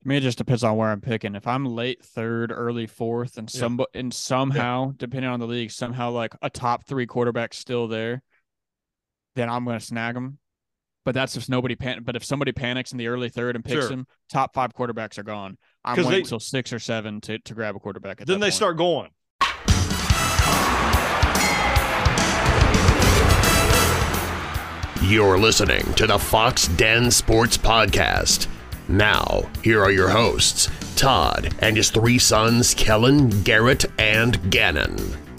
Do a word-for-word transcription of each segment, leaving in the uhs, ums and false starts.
To me, it just depends on where I'm picking. If I'm late third, early fourth, and Yeah. some and Yeah. somehow, depending on the league, somehow like a top three quarterback still there, then I'm going to snag them. But that's if nobody pan. But if somebody panics in the early third and picks Sure. him, top five quarterbacks are gone. I'm Because waiting they until six or seven to to grab a quarterback at then that they point. start going. You're listening to the Fox Den Sports Podcast. Now, here are your hosts, Todd and his three sons, Kellen, Garrett, and Gannon.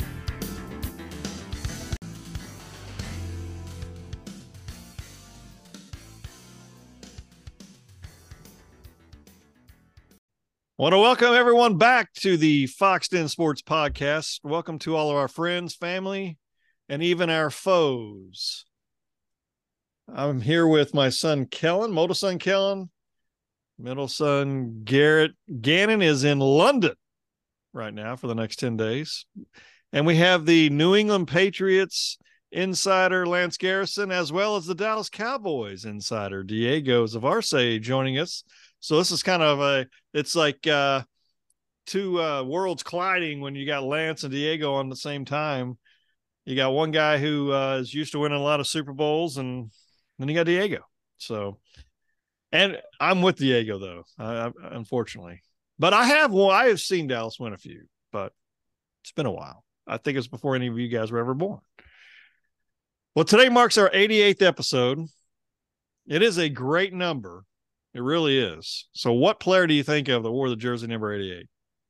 I want to welcome everyone back to the Fox Den Sports Podcast. Welcome to all of our friends, family, and even our foes. I'm here with my son, Kellen, middle son, Kellen, middle son, Garrett. Gannon is in London right now for the next ten days. And we have the New England Patriots insider, Lance Garrison, as well as the Dallas Cowboys insider, Diego Zavarse, joining us. So this is kind of a, it's like uh, two uh, worlds colliding when you got Lance and Diego on the same time. You got one guy who uh, is used to winning a lot of Super Bowls, and then you got Diego. So, and I'm with Diego though, uh, unfortunately. But I have, well, I have seen Dallas win a few, but it's been a while. I think it's before any of you guys were ever born. Well, today marks our eighty-eighth episode. It is a great number. It really is. So what player do you think of that wore the jersey number eighty-eight?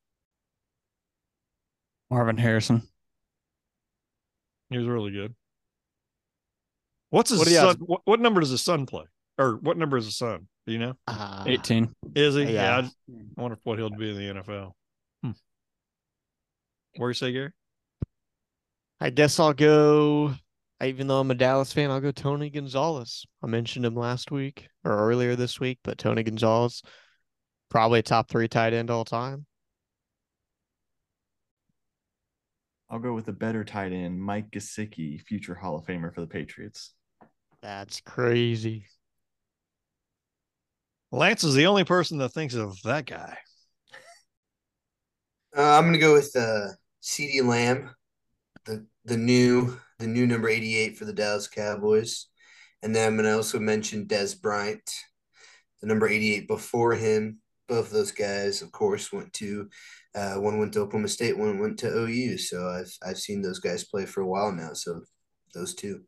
Marvin Harrison. He was really good. What's his What son? What, what number does his son play? Or what number is his son? Do you know? Uh, eighteen. Is he? Yeah. Yeah. I, just, I wonder what he'll be in the N F L. Hmm. What do you say, Gary? I guess I'll go, even though I'm a Dallas fan, I'll go Tony Gonzalez. I mentioned him last week or earlier this week, but Tony Gonzalez, probably a top three tight end all time. I'll go with a better tight end, Mike Gesicki, future Hall of Famer for the Patriots. That's crazy. Lance is the only person that thinks of that guy. Uh, I'm gonna go with uh, CeeDee Lamb, the the new the new number eighty-eight for the Dallas Cowboys, and then I'm gonna also mention Dez Bryant, the number eighty-eight before him. Both of those guys, of course, went to uh, one went to Oklahoma State, one went to O U. So I've I've seen those guys play for a while now. So those two.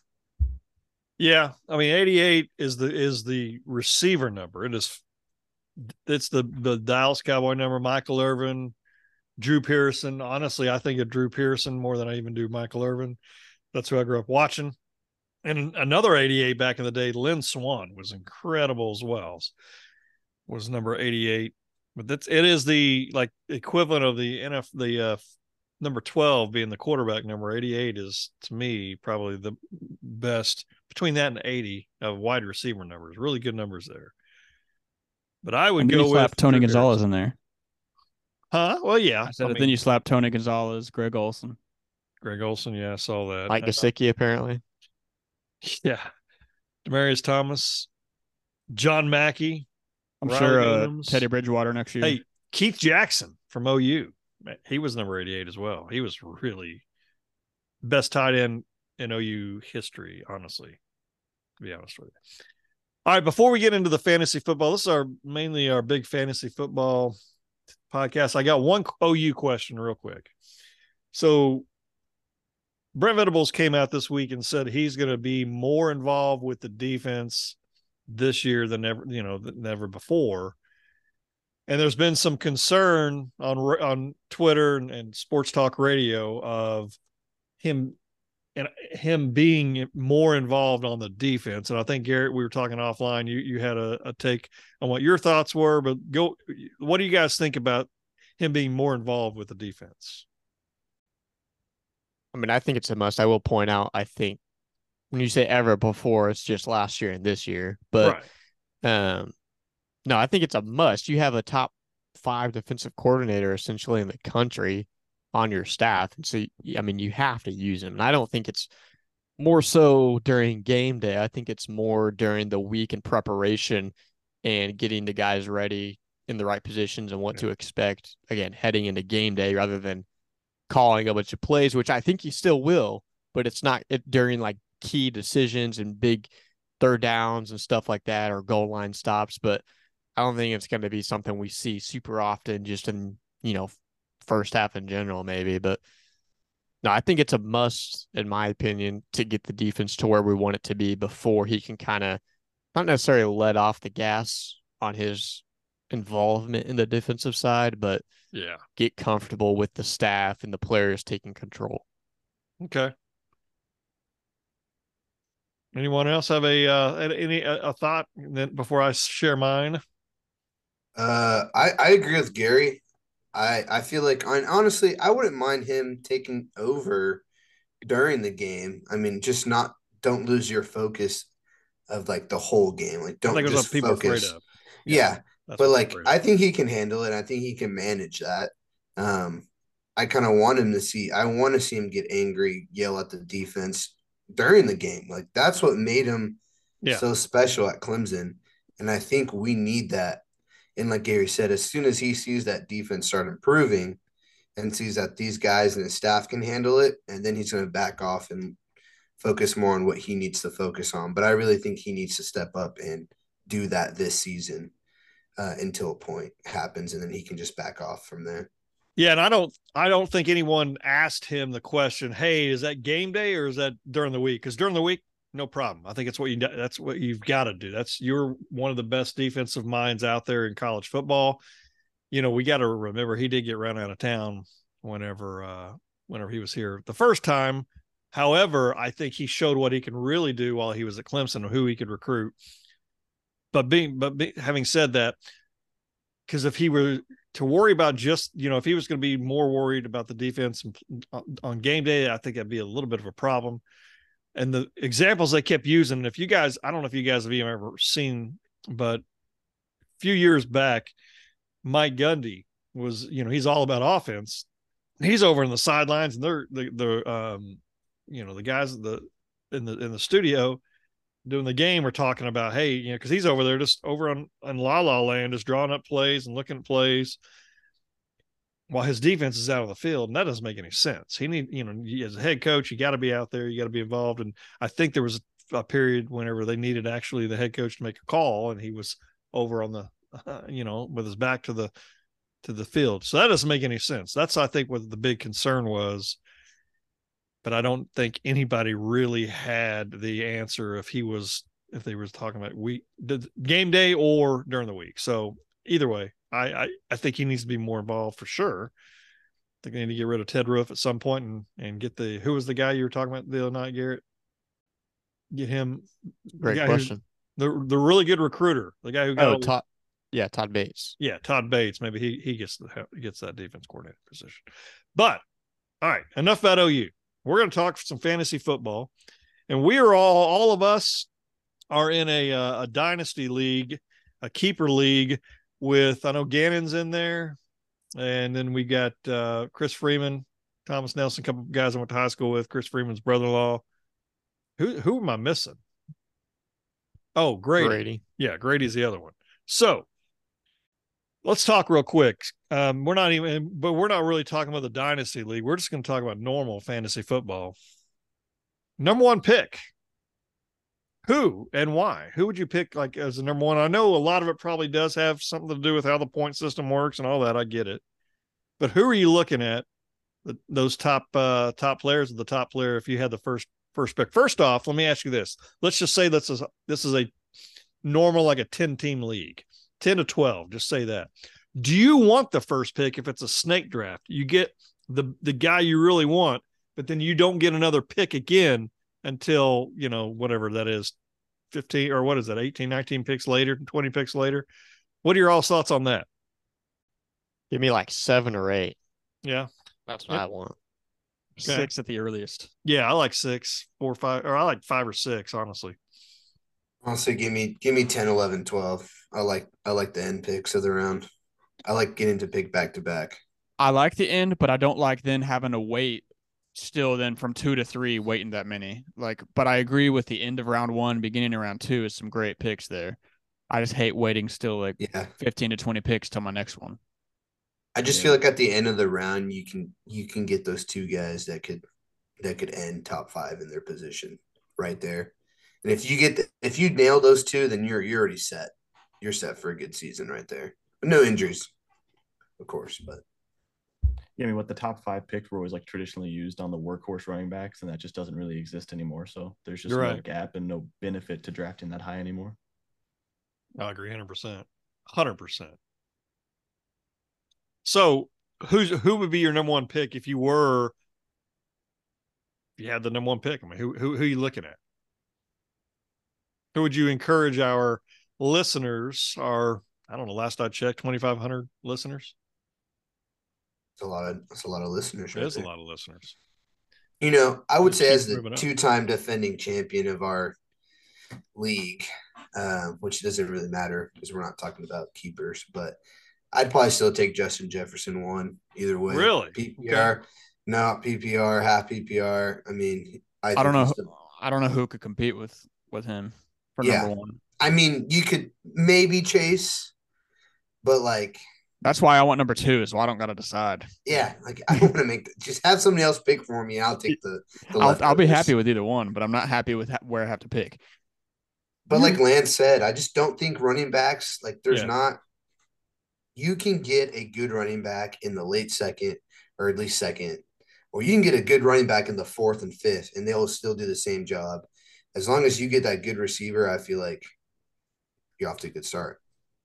Yeah, I mean, eighty-eight is the is the receiver number. It is, it's the the Dallas Cowboy number. Michael Irvin, Drew Pearson. Honestly, I think of Drew Pearson more than I even do Michael Irvin. That's who I grew up watching. And another eighty-eight back in the day, Lynn Swann was incredible as well. Was number eighty-eight, but that's it is the like equivalent of the N F the uh, number twelve being the quarterback number. eighty-eight is to me probably the best between that and eighty of wide receiver numbers. Really good numbers there. But I would And then go you slap with Tony Drew Gonzalez Harrison. in there. Huh? Well, yeah. I said I it, mean, then you slap Tony Gonzalez, Greg Olson. Greg Olson. Yeah, I saw that. Mike Gesicki, apparently. Yeah. Demaryius Thomas, John Mackey. I'm Riley sure uh, Williams. Teddy Bridgewater next year. Hey, Keith Jackson from O U. He was number eighty-eight as well. He was really best tight end in O U history, honestly, to be honest with you. All right, before we get into the fantasy football, this is our mainly our big fantasy football podcast. I got one O U question real quick. So Brent Venables came out this week and said he's going to be more involved with the defense this year than ever, you know, than ever before. And there's been some concern on on Twitter and, and Sports Talk Radio of him and him being more involved on the defense. And I think, Garrett, we were talking offline. You you had a, a take on what your thoughts were, but go. What do you guys think about him being more involved with the defense? I mean, I think it's a must. I will point out, I think when you say ever before, it's just last year and this year. But right. um, no, I think it's a must. You have a top five defensive coordinator essentially in the country on your staff. And so, I mean, you have to use him. And I don't think it's more so during game day. I think it's more during the week in preparation and getting the guys ready in the right positions and what yeah. to expect, again, heading into game day rather than calling a bunch of plays, which I think he still will, but it's not it, during like key decisions and big third downs and stuff like that or goal line stops. But I don't think it's going to be something we see super often just in, you know, first half in general, maybe. But no, I think it's a must, in my opinion, to get the defense to where we want it to be before he can kind of not necessarily let off the gas on his involvement in the defensive side, but yeah, get comfortable with the staff and the players taking control. Okay. Anyone else have a uh, any a, a thought then before I share mine? Uh, I I agree with Gary. I I feel like honestly, I wouldn't mind him taking over during the game. I mean, just not don't lose your focus of like the whole game. Like don't think just people focus. Afraid of. Yeah, yeah. But like I think he can handle it. I think he can manage that. Um, I kind of want him to see. I want to see him get angry, yell at the defense during the game. Like that's what made him yeah. so special at Clemson, and I think we need that. And like Gary said, as soon as he sees that defense start improving and sees that these guys and his staff can handle it, and then he's going to back off and focus more on what he needs to focus on. But I really think he needs to step up and do that this season uh, until a point happens, and then he can just back off from there. Yeah, and I don't I don't think anyone asked him the question, hey, is that game day or is that during the week? Because during the week, no problem. I think it's what you that's what you've got to do. That's you're one of the best defensive minds out there in college football. You know, we got to remember he did get run out of town whenever uh, whenever he was here the first time. However, I think he showed what he can really do while he was at Clemson and who he could recruit. But being but be, having said that, because if he were to worry about just, you know, if he was going to be more worried about the defense on game day, I think that'd be a little bit of a problem. And the examples they kept using, if you guys, I don't know if you guys have even ever seen, but a few years back, Mike Gundy was, you know, he's all about offense. He's over in the sidelines, and they're the the um, you know, the guys the in the in the studio doing the game are talking about, hey, you know, because he's over there just over on on La La Land, just drawing up plays and looking at plays, while his defense is out on the field, and that doesn't make any sense. He need, you know, as a head coach, you got to be out there, you got to be involved. And I think there was a period whenever they needed actually the head coach to make a call, and he was over on the, uh, you know, with his back to the to the field. So that doesn't make any sense. That's, I think, what the big concern was. But I don't think anybody really had the answer if he was if they were talking about week game day or during the week. So either way, I, I, I think he needs to be more involved for sure. I think they need to get rid of Ted Roof at some point and, and get the, who was the guy you were talking about the other night, Garrett? Get him. Great question. The the really good recruiter, the guy who got. Oh, Todd, yeah, Todd Bates. Yeah, Todd Bates. Maybe he he gets the gets that defense coordinator position. But all right, enough about O U. We're going to talk some fantasy football, and we are all all of us are in a uh, a dynasty league, a keeper league. With, I know Gannon's in there, and then we got uh, Chris Freeman, Thomas Nelson, a couple of guys I went to high school with, Chris Freeman's brother-in-law. Who who am I missing? Oh, Grady. Grady. Yeah, Grady's the other one. So let's talk real quick. Um, we're not even, but we're not really talking about the Dynasty League. We're just going to talk about normal fantasy football. Number one pick. Who and why? Who would you pick like as the number one? I know a lot of it probably does have something to do with how the point system works and all that. I get it. But who are you looking at? The, those top uh, top players of the top player if you had the first first pick. First off, let me ask you this. Let's just say this is this is a normal like a ten-team league. ten to twelve, just say that. Do you want the first pick if it's a snake draft? You get the the guy you really want, but then you don't get another pick again until, you know, whatever that is, fifteen or what is that, eighteen, nineteen picks later, twenty picks later. What are your all thoughts on that? Give me like seven or eight. Yeah. That's what yep. I want. Okay. Six at the earliest. Yeah, I like six, four, five, or I like five or six, honestly. Honestly, give me give me ten, eleven, twelve. I like I like the end picks of the round. I like getting to pick back to back. I like the end, but I don't like then having to wait still then from two to three waiting that many. Like, but I agree with the end of round one, beginning of round two is some great picks there. I just hate waiting still like Yeah. fifteen to twenty picks till my next one. I just Yeah. feel like at the end of the round, you can you can get those two guys that could that could end top five in their position right there. And if you get the, if you nail those two, then you're you're already set. You're set for a good season right there. But no injuries, of course. But Yeah, I mean, what the top five picks were always like traditionally used on the workhorse running backs, and that just doesn't really exist anymore. So there's just You're no right. gap and no benefit to drafting that high anymore. I agree, hundred percent, hundred percent. So, who's who would be your number one pick if you were, if you had the number one pick? I mean, who who who are you looking at? Who would you encourage our listeners? Our I don't know. Last I checked, twenty five hundred listeners. it's a lot of it's a lot of listeners. It Right is a there. lot of listeners. You know, I would Just say keep as the moving up. two-time defending champion of our league, uh, which doesn't really matter because we're not talking about keepers, but I'd probably still take Justin Jefferson one either way. Really? P P R, Okay. no P P R, half P P R. I mean, I, I think don't know. he's the- I don't know who could compete with with him for Yeah. number one. I mean, you could maybe Chase, but like, That's why I want number two. Is why I don't got to decide. yeah, like I don't want to make just have somebody else pick for me. And I'll take the. the I'll I'll be leftovers. happy with either one, but I'm not happy with ha- where I have to pick. But like Lance said, I just don't think running backs like there's Yeah. not. You can get a good running back in the late second or at least second, or you can get a good running back in the fourth and fifth, and they'll still do the same job. As long as you get that good receiver, I feel like you're off to a good start.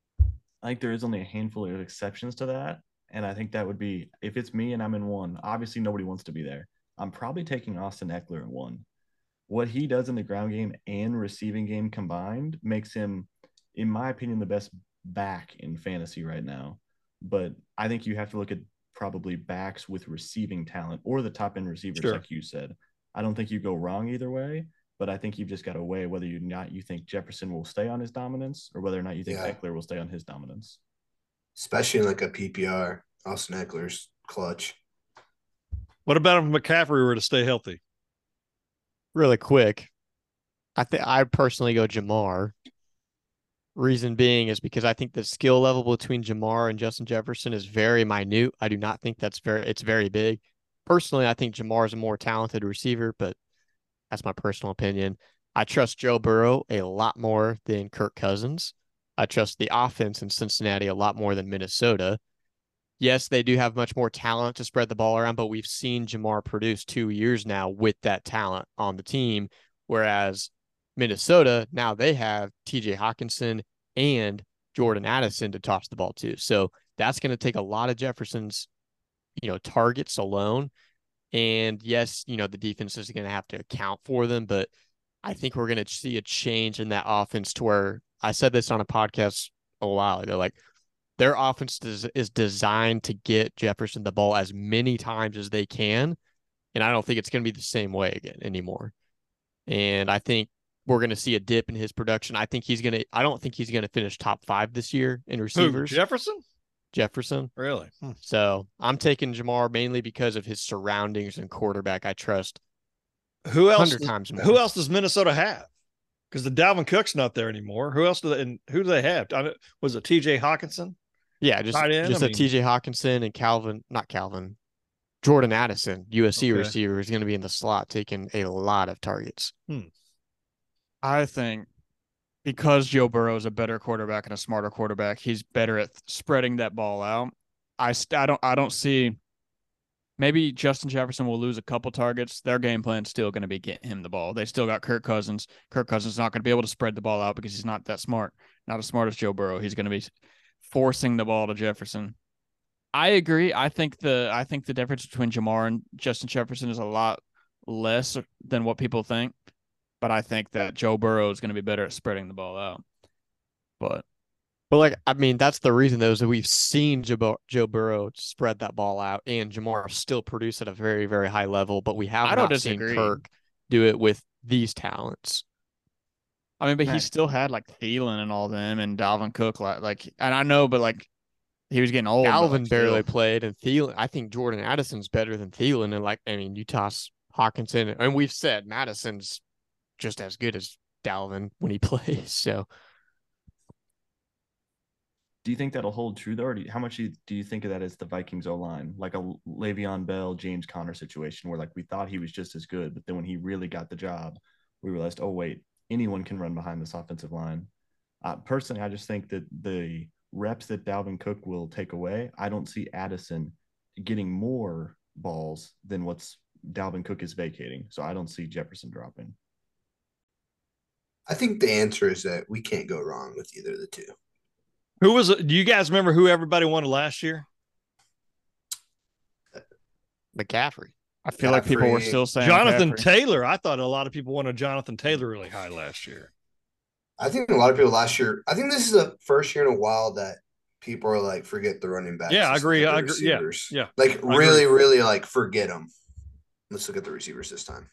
I think there is only a handful of exceptions to that. And I think that would be if it's me and I'm in one, obviously nobody wants to be there. I'm probably taking Austin Eckler in one. What he does in the ground game and receiving game combined makes him, in my opinion, the best back in fantasy right now. But I think you have to look at probably backs with receiving talent or the top end receivers, Sure. like you said. I don't think you go wrong either way. But I think you've just got to weigh whether or not you think Jefferson will stay on his dominance or whether or not you think Yeah. Eckler will stay on his dominance. Especially in like a P P R. Austin Eckler's clutch. What about if McCaffrey were to stay healthy? Really quick, I think I personally go Jamar. Reason being is because I think the skill level between Jamar and Justin Jefferson is very minute. I do not think that's very it's very big. Personally, I think Jamar is a more talented receiver, but that's my personal opinion. I trust Joe Burrow a lot more than Kirk Cousins. I trust the offense in Cincinnati a lot more than Minnesota. Yes, they do have much more talent to spread the ball around, but we've seen Jamar produce two years now with that talent on the team, whereas Minnesota, now they have T J Hawkinson and Jordan Addison to toss the ball to. So that's going to take a lot of Jefferson's, you know, targets alone. And yes, you know, the defense is going to have to account for them, but I think we're going to see a change in that offense to where I said this on a podcast a while ago, like their offense is, is designed to get Jefferson the ball as many times as they can. And I don't think it's going to be the same way again anymore. And I think we're going to see a dip in his production. I think he's going to, I don't think he's going to finish top five this year in Who, receivers. Jefferson? Jefferson. Really? Hmm. So I'm taking Jamar mainly because of his surroundings and quarterback. I trust Who else? hundred does- times more. Who else does Minnesota have? Because the Dalvin Cook's not there anymore. Who else do they? And who do they have? I don't- Was it T J Hawkinson? Yeah, just Tight end, just I a mean- T J Hawkinson and Calvin, not Calvin, Jordan Addison, U S C Okay. receiver, is going to be in the slot taking a lot of targets. I think because Joe Burrow is a better quarterback and a smarter quarterback, he's better at spreading that ball out. I, st- I don't I don't see maybe Justin Jefferson will lose a couple targets. Their game plan's still going to be getting him the ball. They still got Kirk Cousins. Kirk Cousins is not going to be able to spread the ball out because he's not that smart. Not as smart as Joe Burrow. He's going to be forcing the ball to Jefferson. I agree. I think the I think the difference between Jamar and Justin Jefferson is a lot less than what people think. But I think that Joe Burrow is going to be better at spreading the ball out. But But like, I mean, that's the reason though, is that we've seen Joe, Joe Burrow spread that ball out and Jamar still produce at a very, very high level, but we have I don't not seen disagree. Kirk do it with these talents. I mean, but he Right. still had like Thielen and all them and Dalvin Cook, like, like, and I know, but like, he was getting old. but, Alvin like, barely still. played, and Thielen. I think Jordan Addison's better than Thielen, and like, I mean, you toss Hawkinson, and we've said Madison's just as good as Dalvin when he plays. So Do you think that'll hold true though, or do you, how much do you, do you think of that as the Vikings O line, like a Le'Veon Bell, James Conner situation, where like we thought he was just as good, but then when he really got the job, we realized, oh wait, anyone can run behind this offensive line. Uh, personally, I just think that the reps that Dalvin Cook will take away, I don't see Addison getting more balls than what's Dalvin Cook is vacating. So I don't see Jefferson dropping. I think the answer is that we can't go wrong with either of the two. Who was it? Do you guys remember who everybody wanted last year? McCaffrey. I feel like people were McCaffrey. still saying Jonathan McCaffrey. Taylor. I thought a lot of people wanted Jonathan Taylor really high last year. I think a lot of people last year. I think this is the first year in a while that people are like, forget the running backs. Yeah, I let's agree. look at I the agree. Yeah, receivers. yeah. Like I really, agree. really like forget them. Let's look at the receivers this time.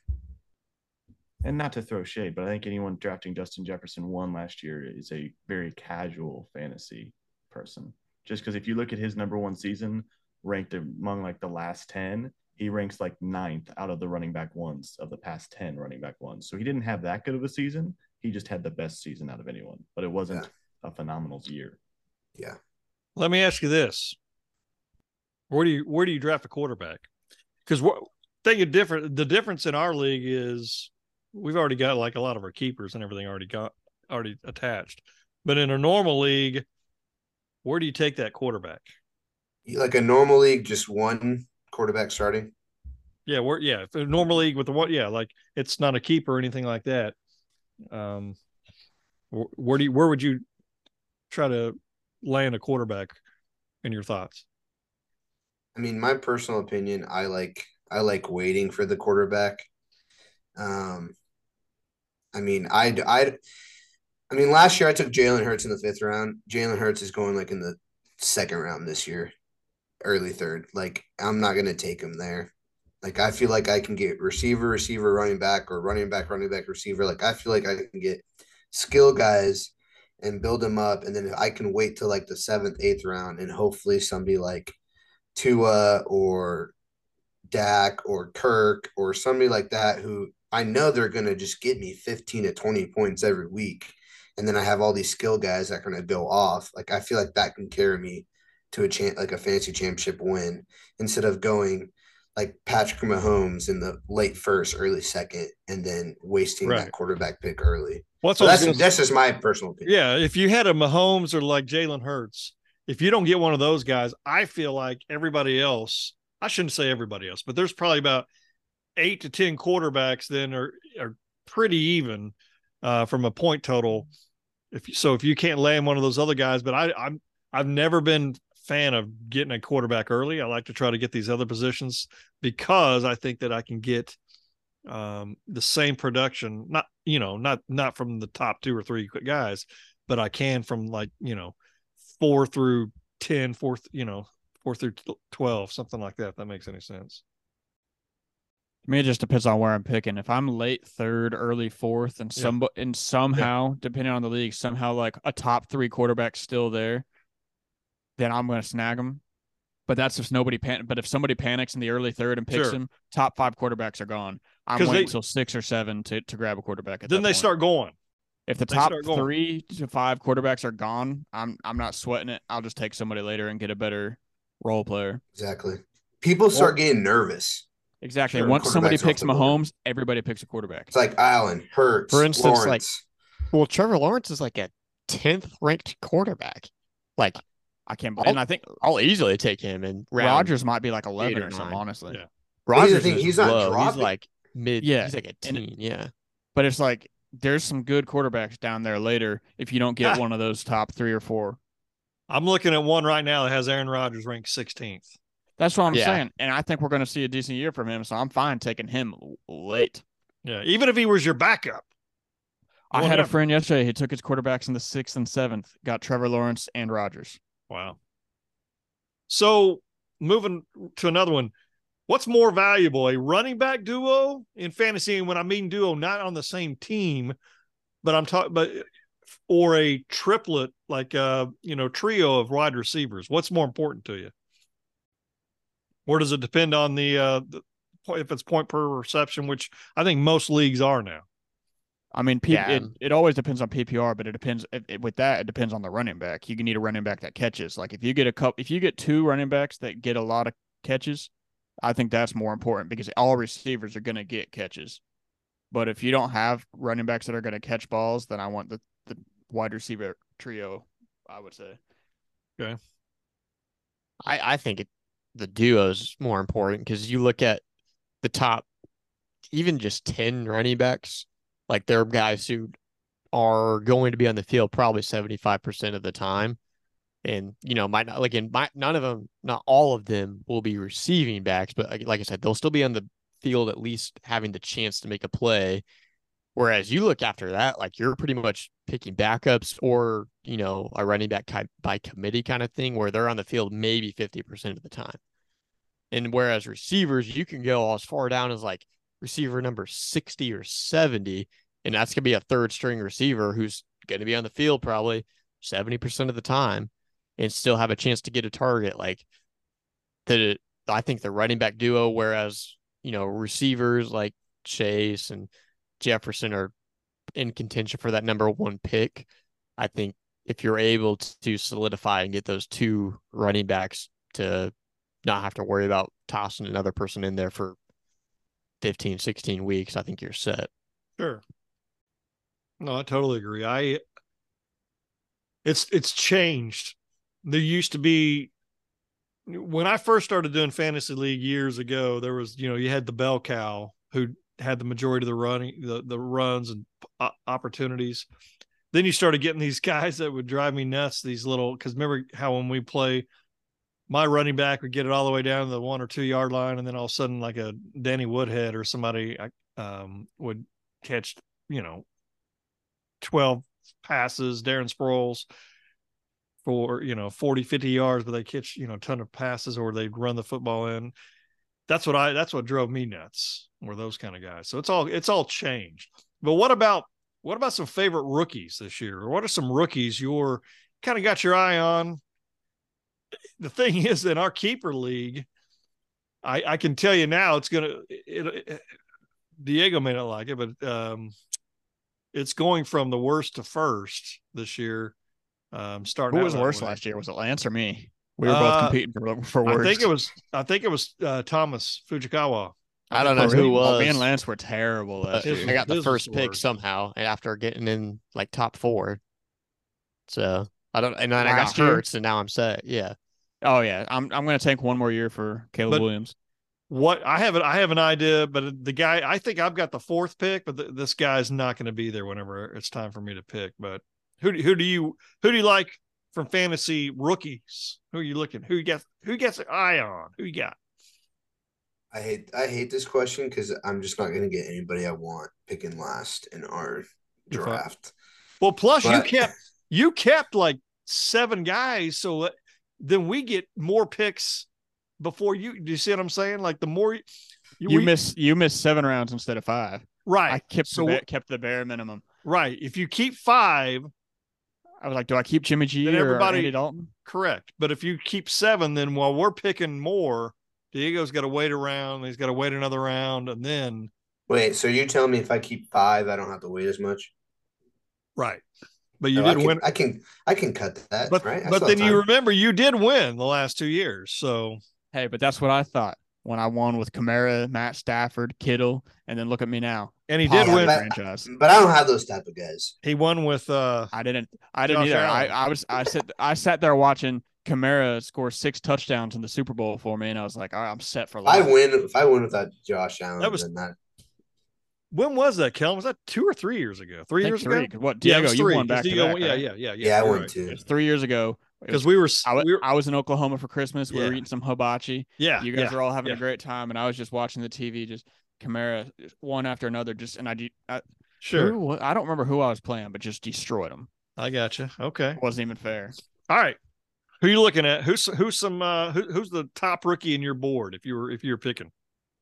And not to throw shade, but I think anyone drafting Justin Jefferson one last year is a very casual fantasy person. Just because if you look at his number one season, ranked among like the last ten, he ranks like ninth out of the running back ones of the past ten running back ones. So he didn't have that good of a season. He just had the best season out of anyone, but it wasn't yeah. a phenomenal year. Yeah. Let me ask you this: Where do you where do you draft a quarterback? Because what think of different the difference in our league is we've already got like a lot of our keepers and everything already got already attached. But in a normal league, where do you take that quarterback? Like a normal league, just one quarterback starting. Yeah, we're yeah, if a normal league with the one, yeah, like it's not a keeper or anything like that. Um, where, where do you, where would you try to land a quarterback in your thoughts? I mean, my personal opinion, I like I like waiting for the quarterback. Um, I mean, I I I mean, last year I took Jalen Hurts in the fifth round. Jalen Hurts is going like in the second round this year, early third. Like, I'm not gonna take him there. Like, I feel like I can get receiver, receiver, running back, or running back, running back, receiver. Like, I feel like I can get skill guys and build them up, and then I can wait till like the seventh, eighth round, and hopefully somebody like Tua or Dak or Kirk or somebody like that who I know they're gonna just get me fifteen to twenty points every week, and then I have all these skill guys that are gonna go off. Like, I feel like that can carry me to a champ, like a fantasy championship win, instead of going like Patrick Mahomes in the late first, early second, and then wasting Right. that quarterback pick early. What's So that's that's just my personal opinion. Yeah, if you had a Mahomes or like Jalen Hurts, if you don't get one of those guys, I feel like everybody else, I shouldn't say everybody else, but there's probably about eight to ten quarterbacks then are are pretty even uh, from a point total. If you, so, if you can't land one of those other guys, but I I'm I've never been fan of getting a quarterback early. I like to try to get these other positions because I think that I can get um, the same production, not, you know, not, not from the top two or three guys, but I can from like, you know, four through ten, fourth, you know, four through twelve, something like that. If that makes any sense. I mean, it just depends on where I'm picking. If I'm late third, early fourth, and some yeah. and somehow, yeah. depending on the league, somehow like a top three quarterback still there, then I'm going to snag them. But that's if nobody pan- But if somebody panics in the early third and picks sure. him, top five quarterbacks are gone. I'm waiting they, until six or seven to, to grab a quarterback. At then that they point. start going. If the they top three to five quarterbacks are gone, I'm I'm not sweating it. I'll just take somebody later and get a better role player. Exactly. People start or, getting nervous. Exactly. Sure. Once somebody picks Mahomes, everybody picks a quarterback. It's like Allen, Hurts, for instance, Lawrence. like well, Trevor Lawrence is like a tenth ranked quarterback. Like. I can't I'll, and I think I'll easily take him. And Rodgers might be like eleven or, or something, honestly. Yeah. Rodgers he's, is he's low. not He's like mid. Yeah. He's like a teen. And, yeah. But it's like there's some good quarterbacks down there later if you don't get one of those top three or four. I'm looking at one right now that has Aaron Rodgers ranked sixteenth. That's what I'm yeah. saying. And I think we're going to see a decent year from him. So I'm fine taking him late. Yeah. Even if he was your backup. I had a friend yesterday. He took his quarterbacks in the sixth and seventh, got Trevor Lawrence and Rodgers. Wow. So moving to another one, what's more valuable, a running back duo in fantasy? And when I mean duo, not on the same team, but I'm talking, but or a triplet, like uh, you know, trio of wide receivers. What's more important to you? Or does it depend on the, uh, the if it's point per reception, which I think most leagues are now? I mean, P- Yeah. it, it always depends on P P R, but it depends it, it, with that. It depends on the running back. You can need a running back that catches. Like if you get a couple, if you get two running backs that get a lot of catches, I think that's more important because all receivers are going to get catches. But if you don't have running backs that are going to catch balls, then I want the, the wide receiver trio, I would say. Okay. I, I think it, the duo is more important because you look at the top, even just ten running backs, like they're guys who are going to be on the field probably seventy-five percent of the time. And, you know, might not, like, in my, none of them, not all of them will be receiving backs, but like, like I said, they'll still be on the field at least having the chance to make a play. Whereas you look after that, like you're pretty much picking backups or, you know, a running back by committee kind of thing where they're on the field maybe fifty percent of the time. And whereas receivers, you can go as far down as like receiver number sixty or seventy, and that's going to be a third string receiver who's going to be on the field probably seventy percent of the time and still have a chance to get a target. Like the, I think the running back duo, whereas, you know, receivers like Chase and Jefferson are in contention for that number one pick. I think if you're able to solidify and get those two running backs to not have to worry about tossing another person in there for fifteen, sixteen weeks, I think you're set. Sure. No, I totally agree. I it's it's changed. There used to be, when I first started doing fantasy league years ago, there was, you know, you had the bell cow who had the majority of the running, the, the runs and opportunities. Then you started getting these guys that would drive me nuts. These little, because remember how when we play, my running back would get it all the way down to the one or two yard line, and then all of a sudden, like a Danny Woodhead or somebody um, would catch, you know, twelve passes. Darren Sproles for, you know, forty, fifty yards, but they catch, you know, a ton of passes, or they'd run the football in. That's what I, that's what drove me nuts, were those kind of guys. So it's all, it's all changed. But what about, what about some favorite rookies this year? Or what are some rookies you're kind of got your eye on? The thing is, in our keeper league, I, I can tell you now, it's going to, it, it, Diego may not like it, but um, it's going from the worst to first this year. Um, starting Who was out worse way. last year? Was it Lance or me? We were both Uh, competing for for worst. I think it was. I think it was uh, Thomas Fujikawa. I don't think know that's- who Oh, was. me and Lance were terrible last but his year. I got the his was first the pick worst. somehow after getting in like top four. So I don't, and then I got Last year? Hurts, and now I'm set. Yeah. Oh yeah, I'm I'm gonna take one more year for Caleb But- Williams. What I have, I have an idea, but the guy, I think I've got the fourth pick, but th- this guy's not going to be there whenever it's time for me to pick. But who do, who do you who do you like from fantasy rookies? Who are you looking? Who you got? Who gets an eye on? Who you got? I hate I hate this question because I'm just not going to get anybody I want picking last in our You're fine. draft. Well, plus you But- kept you kept like seven guys, so then we get more picks before you. Do you see what I'm saying? Like the more you, You we- miss you missed seven rounds instead of five. right. I kept so the ba- kept the bare minimum. right. If you keep five, I was like, do I keep Jimmy G Then or everybody- Andy Dalton? correct. But if you keep seven, then while we're picking more, Diego's got to wait around. He's got to wait another round, and then Wait, so you're telling me if I keep five, I don't have to wait as much? right. But you Oh, I did can, win. I can I can cut that, But right? I but still then have you time. remember you did win the last two years. So Hey, but that's what I thought when I won with Kamara, Matt Stafford, Kittle, and then look at me now. and he Pop did out win. but- franchise. But I don't have those type of guys. He won with uh I didn't. I didn't Josh either. I, Allen. I was. I sit. I sat there watching Kamara score six touchdowns in the Super Bowl for me, and I was like, all right, I'm set for If I life. win, if I win without Josh Allen, That was- then that when was that, Kellen? Was that two or three years ago? Three I think years three. ago? What Yeah, it Diego? was You three. won back to Diego- back. Yeah, right? yeah, yeah, yeah. yeah, I you're won right. too. It was three years ago. It Because was- we were, I was, we were I was in Oklahoma for Christmas. We Yeah. were eating some hibachi. yeah, You guys yeah, were all having yeah. a great time, and I was just watching the T V, just Kamara one after another. Just and I, de- I Sure. who wa- I don't remember who I was playing, but just destroyed them. I got you. Okay. It wasn't even fair. All right. Who you looking at? Who's who's some uh who, who's the top rookie in your board if you were if you were picking?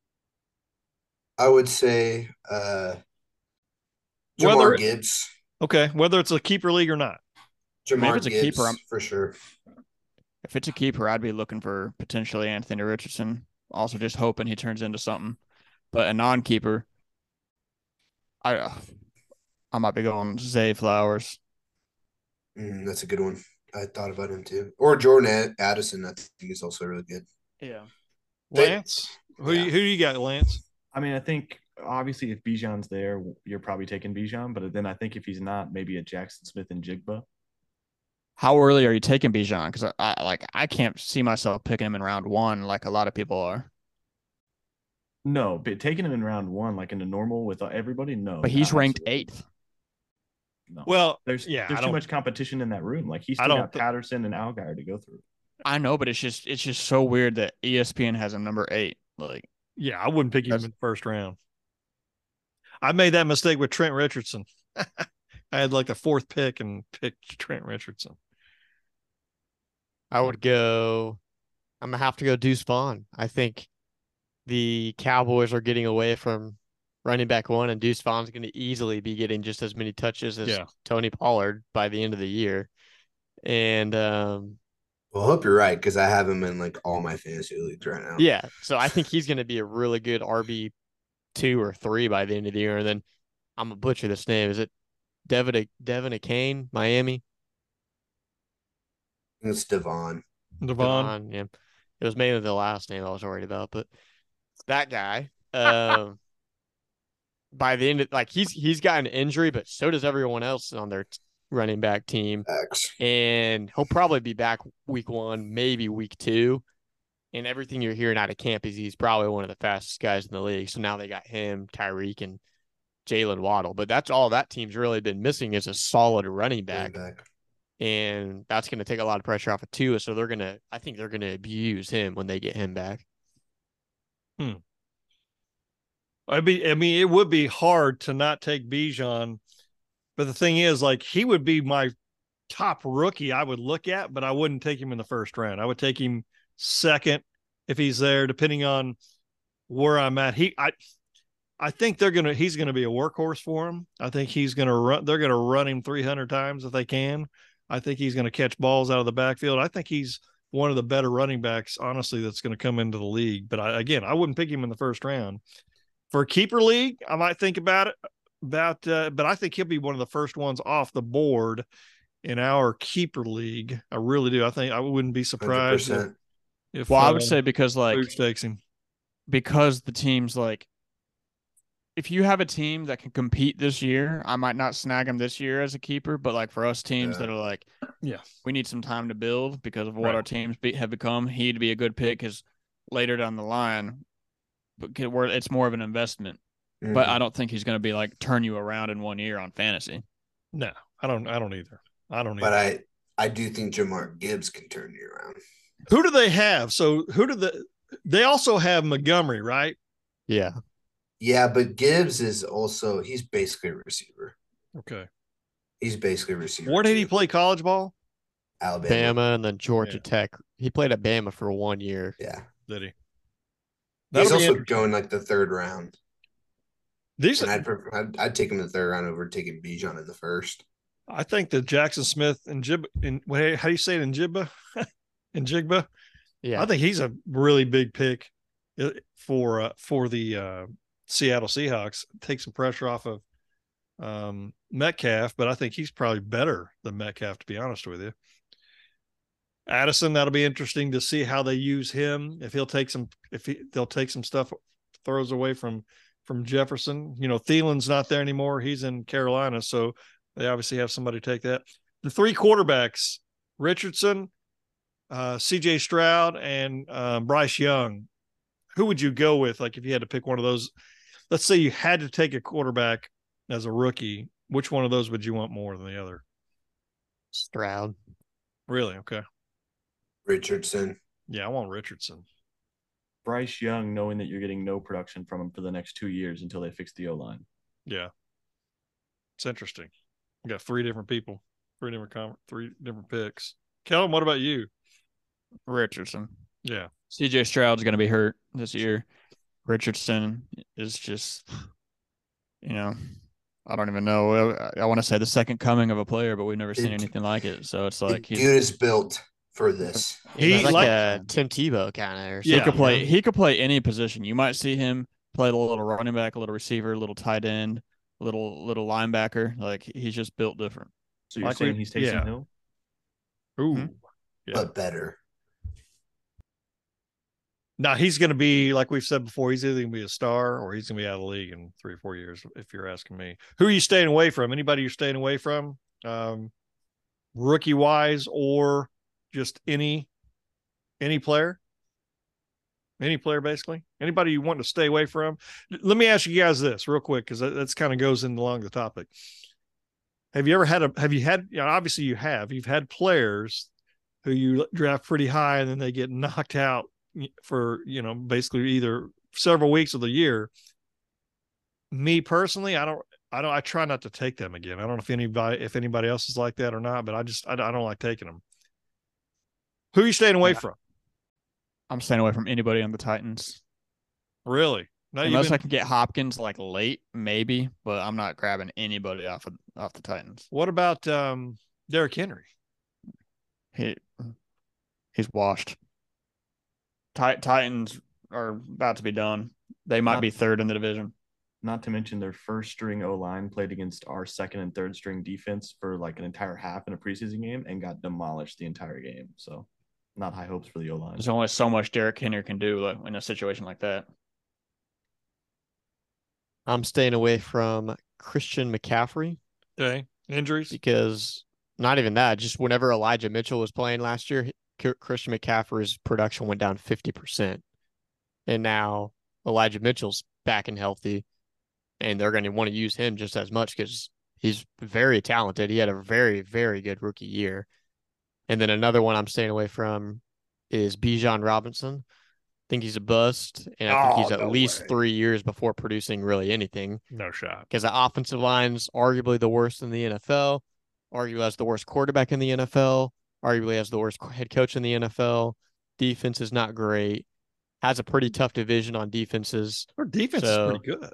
I would say uh Jamar Whether- Gibbs. Okay, whether it's a keeper league or not. Jamar it's a Gibbs keeper, I'm- for sure. If it's a keeper, I'd be looking for potentially Anthony Richardson. Also, just hoping he turns into something. But a non-keeper, I I might be going Zay Flowers. Mm, that's a good one. I thought about him too. Or Jordan Addison. I think he's also really good. Yeah. Lance, who yeah. you, who you got, Lance? I mean, I think obviously if Bijan's there, you're probably taking Bijan. But then I think if he's not, maybe a Jackson Smith and Jigba. How early are you taking Bijan? Because I, I like I can't see myself picking him in round one like a lot of people are. No, but taking him in round one, like in the normal with everybody, no. But he's not ranked absolutely. eighth. No. Well, there's yeah, there's I too don't- much competition in that room. Like he's I still don't got th- Patterson and Algier to go through. I know, but it's just it's just so weird that E S P N has him number eight. Like, Yeah, I wouldn't pick him That's- in the first round. I made that mistake with Trent Richardson. I had like the fourth pick and picked Trent Richardson. I would go. I'm gonna have to go Deuce Vaughn. I think the Cowboys are getting away from running back one, and Deuce Vaughn's going to easily be getting just as many touches as Yeah. Tony Pollard by the end of the year. And um, Well, I hope you're right because I have him in like all my fantasy leagues right now. yeah, so I think he's going to be a really good R B two or three by the end of the year. And then I'm gonna butcher this name. Is it Devin Devin Akane, Miami? It's Devon. Devon. Devon, yeah. It was mainly the last name I was worried about, but that guy. Um, by the end of like he's he's got an injury, but so does everyone else on their t- running back team. X. And he'll probably be back week one, maybe week two. And everything you're hearing out of camp is he's probably one of the fastest guys in the league. So now they got him, Tyreek, and Jalen Waddle. But that's all that team's really been missing is a solid running back. Running back. And that's going to take a lot of pressure off of Tua. So they're going to, I think they're going to abuse him when they get him back. Hmm. I be, I mean, it would be hard to not take Bijan, but the thing is, like, he would be my top rookie I would look at, but I wouldn't take him in the first round. I would take him second if he's there, depending on where I'm at. He, I, I think they're gonna. He's gonna be a workhorse for him. I think he's gonna run. They're gonna run him three hundred times if they can. I think he's gonna catch balls out of the backfield. I think he's one of the better running backs, honestly, that's going to come into the league. But I, again, I wouldn't pick him in the first round. For a keeper league, I might think about it. About, uh, but I think he'll be one of the first ones off the board in our keeper league. I really do. I think I wouldn't be surprised if, if. Well, uh, I would say because like Luke takes him. because the teams like if you have a team that can compete this year, I might not snag him this year as a keeper, but like for us teams Yeah. that are like, Yeah. we need some time to build because of what Right. our teams be, have become. He'd be a good pick because later down the line, but where it's more of an investment. Mhm. But I don't think he's going to be like turn you around in one year on fantasy. No, I don't. I don't either. I don't. But either. I, I do think Jamar Gibbs can turn you around. Who do they have? So who do the? They also have Montgomery, right? Yeah. Yeah, but Gibbs is also he's basically a receiver. Okay. He's basically a receiver. Where did he too. play college ball? Alabama. Bama and then Georgia Yeah. Tech. He played at Bama for one year. Yeah. Did he? He's That'll be also interesting. going like the third round. These, And I'd, prefer, I'd I'd take him in the third round over taking Bijan in the first. I think that Jackson Smith and Jib, in wait, how do you say it in Jibba? in Jigba? Yeah. I think he's a really big pick uh, for uh, for the uh, Seattle Seahawks. Take some pressure off of um, Metcalf, but I think he's probably better than Metcalf, to be honest with you. Addison, that'll be interesting to see how they use him. If he'll take some, if he, they'll take some stuff, throws away from from Jefferson. You know, Thielen's not there anymore. He's in Carolina, so they obviously have somebody take that. The three quarterbacks: Richardson, uh, C J Stroud, and uh, Bryce Young. Who would you go with? Like, if you had to pick one of those, let's say you had to take a quarterback as a rookie, which one of those would you want more than the other? Stroud. Really? Okay. Richardson. Yeah, I want Richardson. Bryce Young, knowing that you're getting no production from him for the next two years until they fix the O line. Yeah, it's interesting. We got three different people, three different com- three different picks. Kellen, what about you? Richardson. Yeah, C J Stroud's going to be hurt this year. Richardson is just, you know, I don't even know. I, I want to say the second coming of a player, but we've never seen It- anything like it. So it's The like dude he's, is built for this. He He's like, like- a Tim Tebow kind of. he Yeah. could play. He could play any position. You might see him play a little running back, a little receiver, a little tight end. little little linebacker. Like he's just built different. So you're Like saying we- he's Taysom yeah. Hill? Ooh. Hmm? Yeah. but better. Now he's going to be, like we've said before, he's either going to be a star or he's going to be out of the league in three or four years, if you're asking me. Who are you staying away from? Anybody you're staying away from, um, rookie wise, or just any any player? Any player, basically. Anybody you want to stay away from? Let me ask you guys this real quick, because that that's kind of goes in along the topic. Have you ever had a? Have you had? You know, obviously, you have. You've had players who you draft pretty high and then they get knocked out for, you know, basically either several weeks of the year. Me personally, I don't, I don't, I try not to take them again. I don't know if anybody, if anybody else is like that or not, but I just, I, I don't like taking them. Who are you staying away Yeah. from? I'm staying away from anybody on the Titans. Really? Not Unless even, I can get Hopkins like late, maybe, but I'm not grabbing anybody off of off the Titans. what about um, Derrick Henry? He he's washed. Ti- Titans are about to be done. They might Not- be third in the division. Not to mention their first string O line played against our second and third string defense for like an entire half in a preseason game and got demolished the entire game. So, not high hopes for the O line. There's only so much Derrick Henry can do like, in a situation like that. I'm staying away from Christian McCaffrey Okay. Injuries? because not even that, just whenever Elijah Mitchell was playing last year, K- Christian McCaffrey's production went down fifty percent. And now Elijah Mitchell's back and healthy, and they're going to want to use him just as much because he's very talented. He had a very, very good rookie year. And then another one I'm staying away from is Bijan Robinson. I think he's a bust, and I think Oh, he's at no least way. three years before producing really anything No shot. because the offensive line's arguably the worst in the N F L, arguably has the worst quarterback in the N F L, arguably has the worst head coach in the N F L. Defense is not great. Has a pretty tough division on defenses. Their defense So- is pretty good.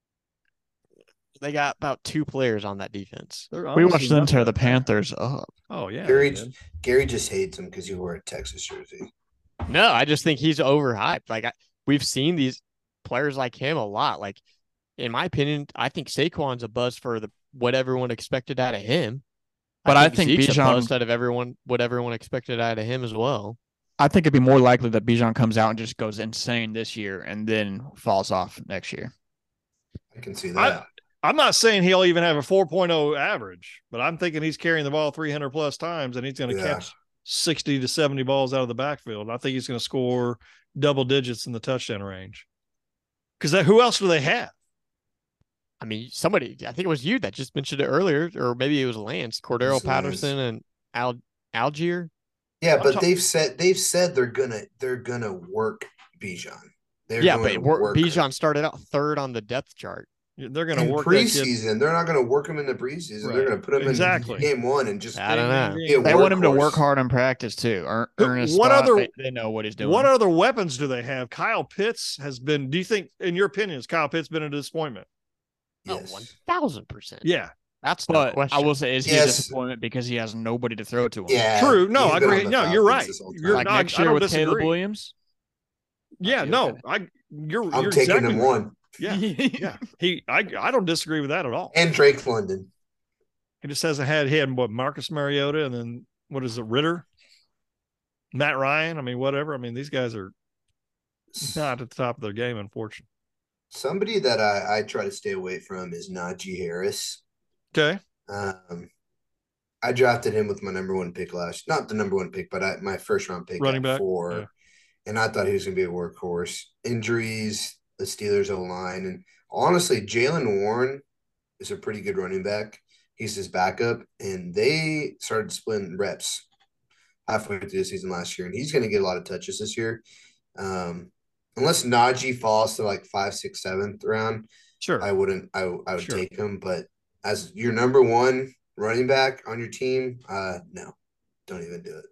They got about two players on that defense. They're We honestly watched them not tear that the bad. Panthers up. Oh, yeah. Gary, man. Gary just hates him because he wore a Texas jersey. No, I just think he's overhyped. Like I, we've seen these players like him a lot. Like in my opinion, I think Saquon's a buzz for the what everyone expected out of him. But I think Zeke's a Bijan- buzz out of everyone what everyone expected out of him as well. I think it'd be more likely that Bijan comes out and just goes insane this year and then falls off next year. I can see I- that. I'm not saying he'll even have a four point oh average, but I'm thinking he's carrying the ball three hundred plus times and he's going to Yeah. catch sixty to seventy balls out of the backfield. I think he's going to score double digits in the touchdown range. Because who else do they have? I mean, somebody, I think it was you that just mentioned it earlier, or maybe it was Lance, Cordero It's Lance. Patterson and Al Algier. Yeah, I'm but talk- they've said they've said they're gonna they're gonna work Bijan. They're Yeah, going but to wor- work him. Bijan started out third on the depth chart. They're going to in work that kid. preseason. They're not going to work him in the preseason. They're Right. going to put him Exactly. in game one and just I don't know. be a They want him to workhorse. work hard in practice too. Earn, Who- earn his what spot. other- They, they know what he's doing. What other weapons do they have? Kyle Pitts has been, do you think, in your opinion, has Kyle Pitts been a disappointment? Yes. Oh, one thousand percent. Yeah. That's no but question. I will say, is he a Yes. disappointment because he has nobody to throw to him? Yeah. True. No, he's I been agree. on the No, you're Falcons right. this whole You're time. Like not- next I year don't with disagree. Caleb Williams. Yeah, I'd be no, okay. I you're I'm you're taking exactly him right. one. Yeah, yeah. He I I don't disagree with that at all. And Drake London. He just hasn't had he had what Marcus Mariota and then what is it, Ritter? Matt Ryan. I mean, whatever. I mean, these guys are not at the top of their game, unfortunately. Somebody that I, I try to stay away from is Najee Harris. Okay. Um, I drafted him with my number one pick last, not the number one pick, but I, my first round pick Running at back, four, yeah. and I thought he was going to be a workhorse. Injuries, the Steelers O line, and honestly, Jalen Warren is a pretty good running back. He's his backup, and they started splitting reps halfway through the season last year, and he's going to get a lot of touches this year. Um, unless Najee falls to like five, six, seventh round, Sure. I wouldn't. I I would Sure. take him, but as your number one running back on your team, uh, no, don't even do it.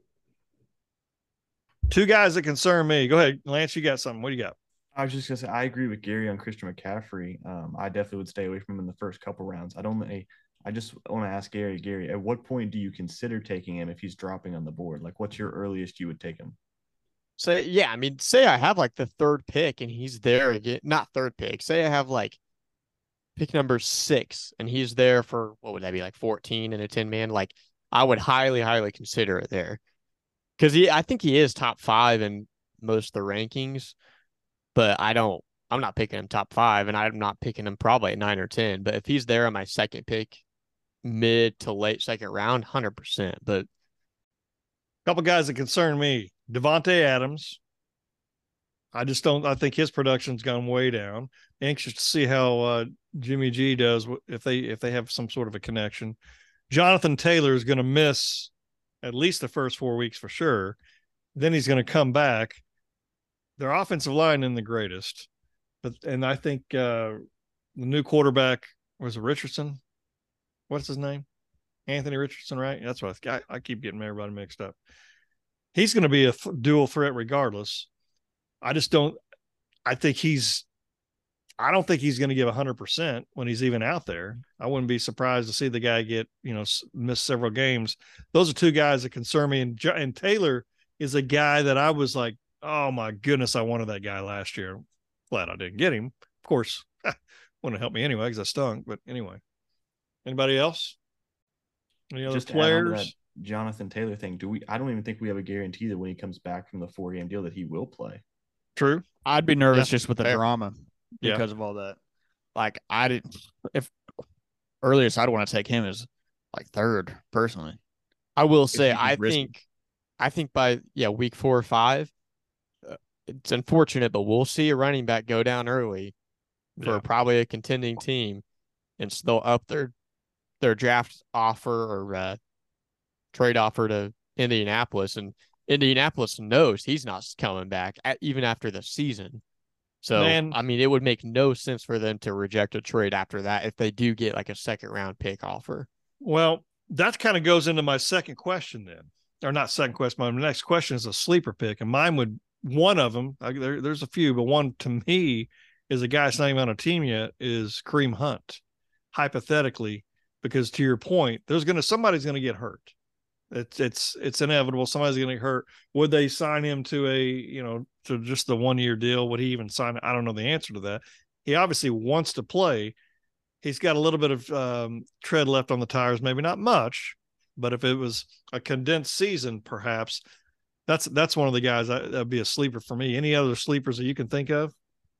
Two guys that concern me. Go ahead, Lance. You got something. What do you got? I was just gonna say I agree with Gary on Christian McCaffrey. Um, I definitely would stay away from him in the first couple rounds. I don't. I, I just want to ask Gary. Gary, at what point do you consider taking him if he's dropping on the board? Like, what's your earliest you would take him? So yeah, I mean, say I have like the third pick and he's there again. Not third pick. Say I have like pick number six, and he's there for, what would that be, like fourteen in a ten man? Like, I would highly, highly consider it there. Because he, I think he is top five in most of the rankings, but I don't, I'm not picking him top five, and I'm not picking him probably at nine or ten. But if he's there on my second pick, mid to late second round, one hundred percent. But a couple guys that concern me, Devontae Adams. I just don't, I think his production's gone way down. Anxious to see how uh, Jimmy G does if they, if they have some sort of a connection. Jonathan Taylor is going to miss at least the first four weeks for sure. Then he's going to come back. Their offensive line isn't the greatest, but, and I think uh, the new quarterback was it Richardson. What's his name? Anthony Richardson, right? That's what I, I keep getting everybody mixed up. He's going to be a f- dual threat regardless. I just don't, I think he's, I don't think he's going to give one hundred percent when he's even out there. I wouldn't be surprised to see the guy get, you know, miss several games. Those are two guys that concern me. And, and Taylor is a guy that I was like, oh my goodness, I wanted that guy last year. Glad I didn't get him. Of course, wouldn't have helped me anyway because I stunk. But anyway, anybody else? Any other Just to add on to players? that Jonathan Taylor thing, do we? I don't even think we have a guarantee that when he comes back from the four game deal that he will play. True. I'd be nervous Yeah, just with the fair. drama Yeah. because of all that. Like I didn't. If earliest I'd want to take him as like third personally. I will If say, you can I risk it. think, I think by yeah week four or five, uh, it's unfortunate, but we'll see a running back go down early for Yeah. probably a contending team, and so they'll up their their draft offer or uh, trade offer to Indianapolis, and Indianapolis knows he's not coming back at, even after the season. So, Man. I mean, it would make no sense for them to reject a trade after that if they do get like a second round pick offer. Well, that kind of goes into my second question then, or not second question. My next question is a sleeper pick, and mine would, one of them, I, there, there's a few, but one to me is a guy that's not even on a team yet, is Kareem Hunt, hypothetically, because to your point, there's going to, somebody's going to get hurt. It's, it's, it's inevitable. Somebody's going to get hurt. Would they sign him to a, you know, to just the one year deal? Would he even sign? I don't know the answer to that. He obviously wants to play. He's got a little bit of um, tread left on the tires, maybe not much, but if it was a condensed season, perhaps that's, that's one of the guys that would be a sleeper for me. Any other sleepers that you can think of?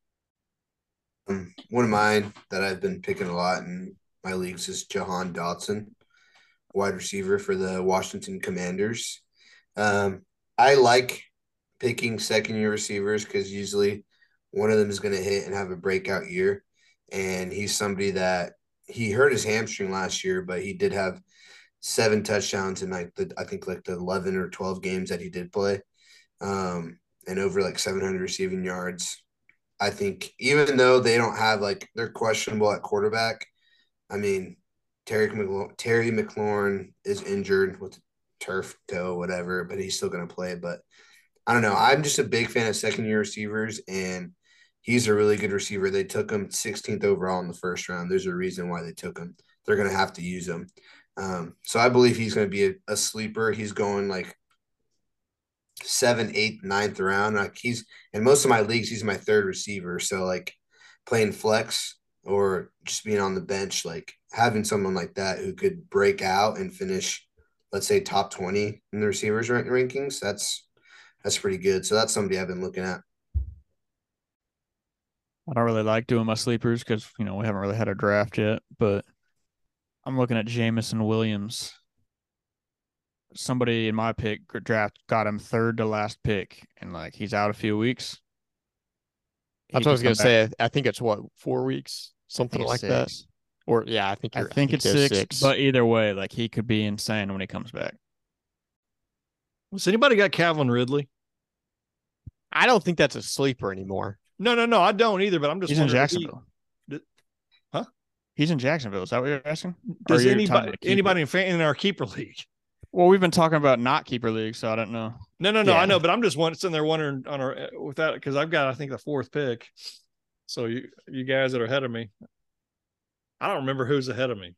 Um, one of mine that I've been picking a lot in my leagues is Jahan Dotson, wide receiver for the Washington Commanders. Um, I like picking second-year receivers because usually one of them is going to hit and have a breakout year. And he's somebody that he hurt his hamstring last year, but he did have seven touchdowns in like the I think like the eleven or twelve games that he did play, um, and over like seven hundred receiving yards. I think even though they don't have like they're questionable at quarterback, I mean Terry McLaurin, Terry McLaurin is injured with turf toe, whatever, but he's still going to play. But I don't know. I'm just a big fan of second year receivers, and he's a really good receiver. They took him sixteenth overall in the first round. There's a reason why they took him. They're going to have to use him. Um, so I believe he's going to be a, a sleeper. He's going like seven, eight, ninth round. Like he's in most of my leagues, he's my third receiver. So like playing flex or just being on the bench, like having someone like that who could break out and finish, let's say top twenty in the receivers rank- rankings, that's that's pretty good. So that's somebody I've been looking at. I don't really like doing my sleepers because, you know, we haven't really had a draft yet, but I'm looking at Jamison Williams. Somebody in my pick draft got him third to last pick, and like he's out a few weeks. That's He what I was could going to come say. back. I think it's what, four weeks, I something think like it's that. six. Or yeah, I think I you're, think it's there's six, but either way, like he could be insane when he comes back. Has anybody got Calvin Ridley? I don't think that's a sleeper anymore. No, no, no. I don't either. But I'm just He's in wondering if he- Jacksonville. Did- huh? He's in Jacksonville. Is that what you're asking? Or Does you're talking anybody about keeper? anybody in, fan, in our keeper league? Well, we've been talking about not keeper league, so I don't know. No, no, no. Yeah. I know, but I'm just one sitting there wondering on our with that because I've got I think the fourth pick. So you you guys that are ahead of me, I don't remember who's ahead of me.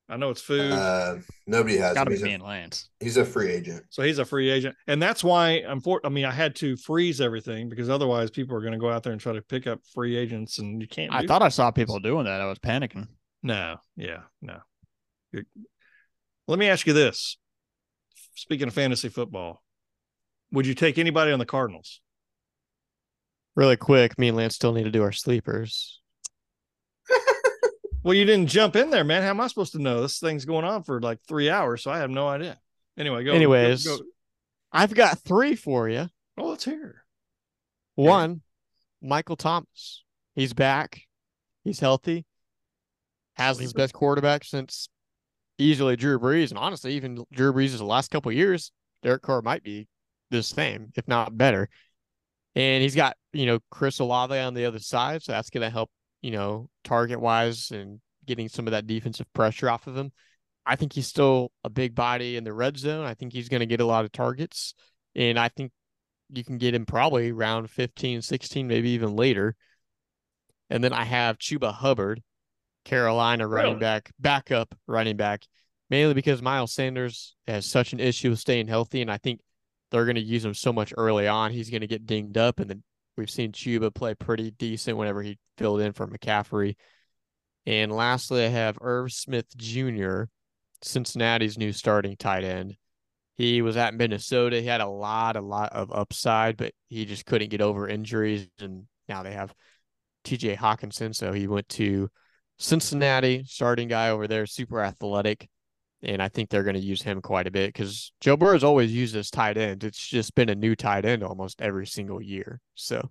I know it's food. Uh, nobody has Got him. to be He's me a, and Lance. he's a free agent. So he's a free agent. And that's why I'm for, I mean, I had to freeze everything because otherwise people are going to go out there and try to pick up free agents and you can't. I do thought that. I saw people doing that. I was panicking. No, yeah, no. You're, let me ask you this. Speaking of fantasy football, would you take anybody on the Cardinals? Really quick, me and Lance still need to do our sleepers. Well, you didn't jump in there, man. How am I supposed to know? This thing's going on for like three hours, so I have no idea. Anyway, go. Anyways, go, go. I've got three for you. Oh, let's hear. One, Michael Thomas. He's back. He's healthy. Has his Sleeper. best quarterback since easily Drew Brees. And honestly, even Drew Brees' the last couple of years, Derek Carr might be the same, if not better. And he's got, you know, Chris Olave on the other side. So that's going to help, you know, target wise and getting some of that defensive pressure off of him. I think he's still a big body in the red zone. I think he's going to get a lot of targets. And I think you can get him probably around fifteen, sixteen, maybe even later. And then I have Chuba Hubbard, Carolina running Really? back, backup running back, mainly because Miles Sanders has such an issue with staying healthy. And I think they're going to use him so much early on. He's going to get dinged up. And then we've seen Chuba play pretty decent whenever he filled in for McCaffrey. And lastly, I have Irv Smith Junior, Cincinnati's new starting tight end. He was at Minnesota. He had a lot, a lot of upside, but he just couldn't get over injuries. And now they have T J Hawkinson. So he went to Cincinnati, starting guy over there, super athletic. And I think they're going to use him quite a bit because Joe Burrow's always used this tight end. It's just been a new tight end almost every single year. So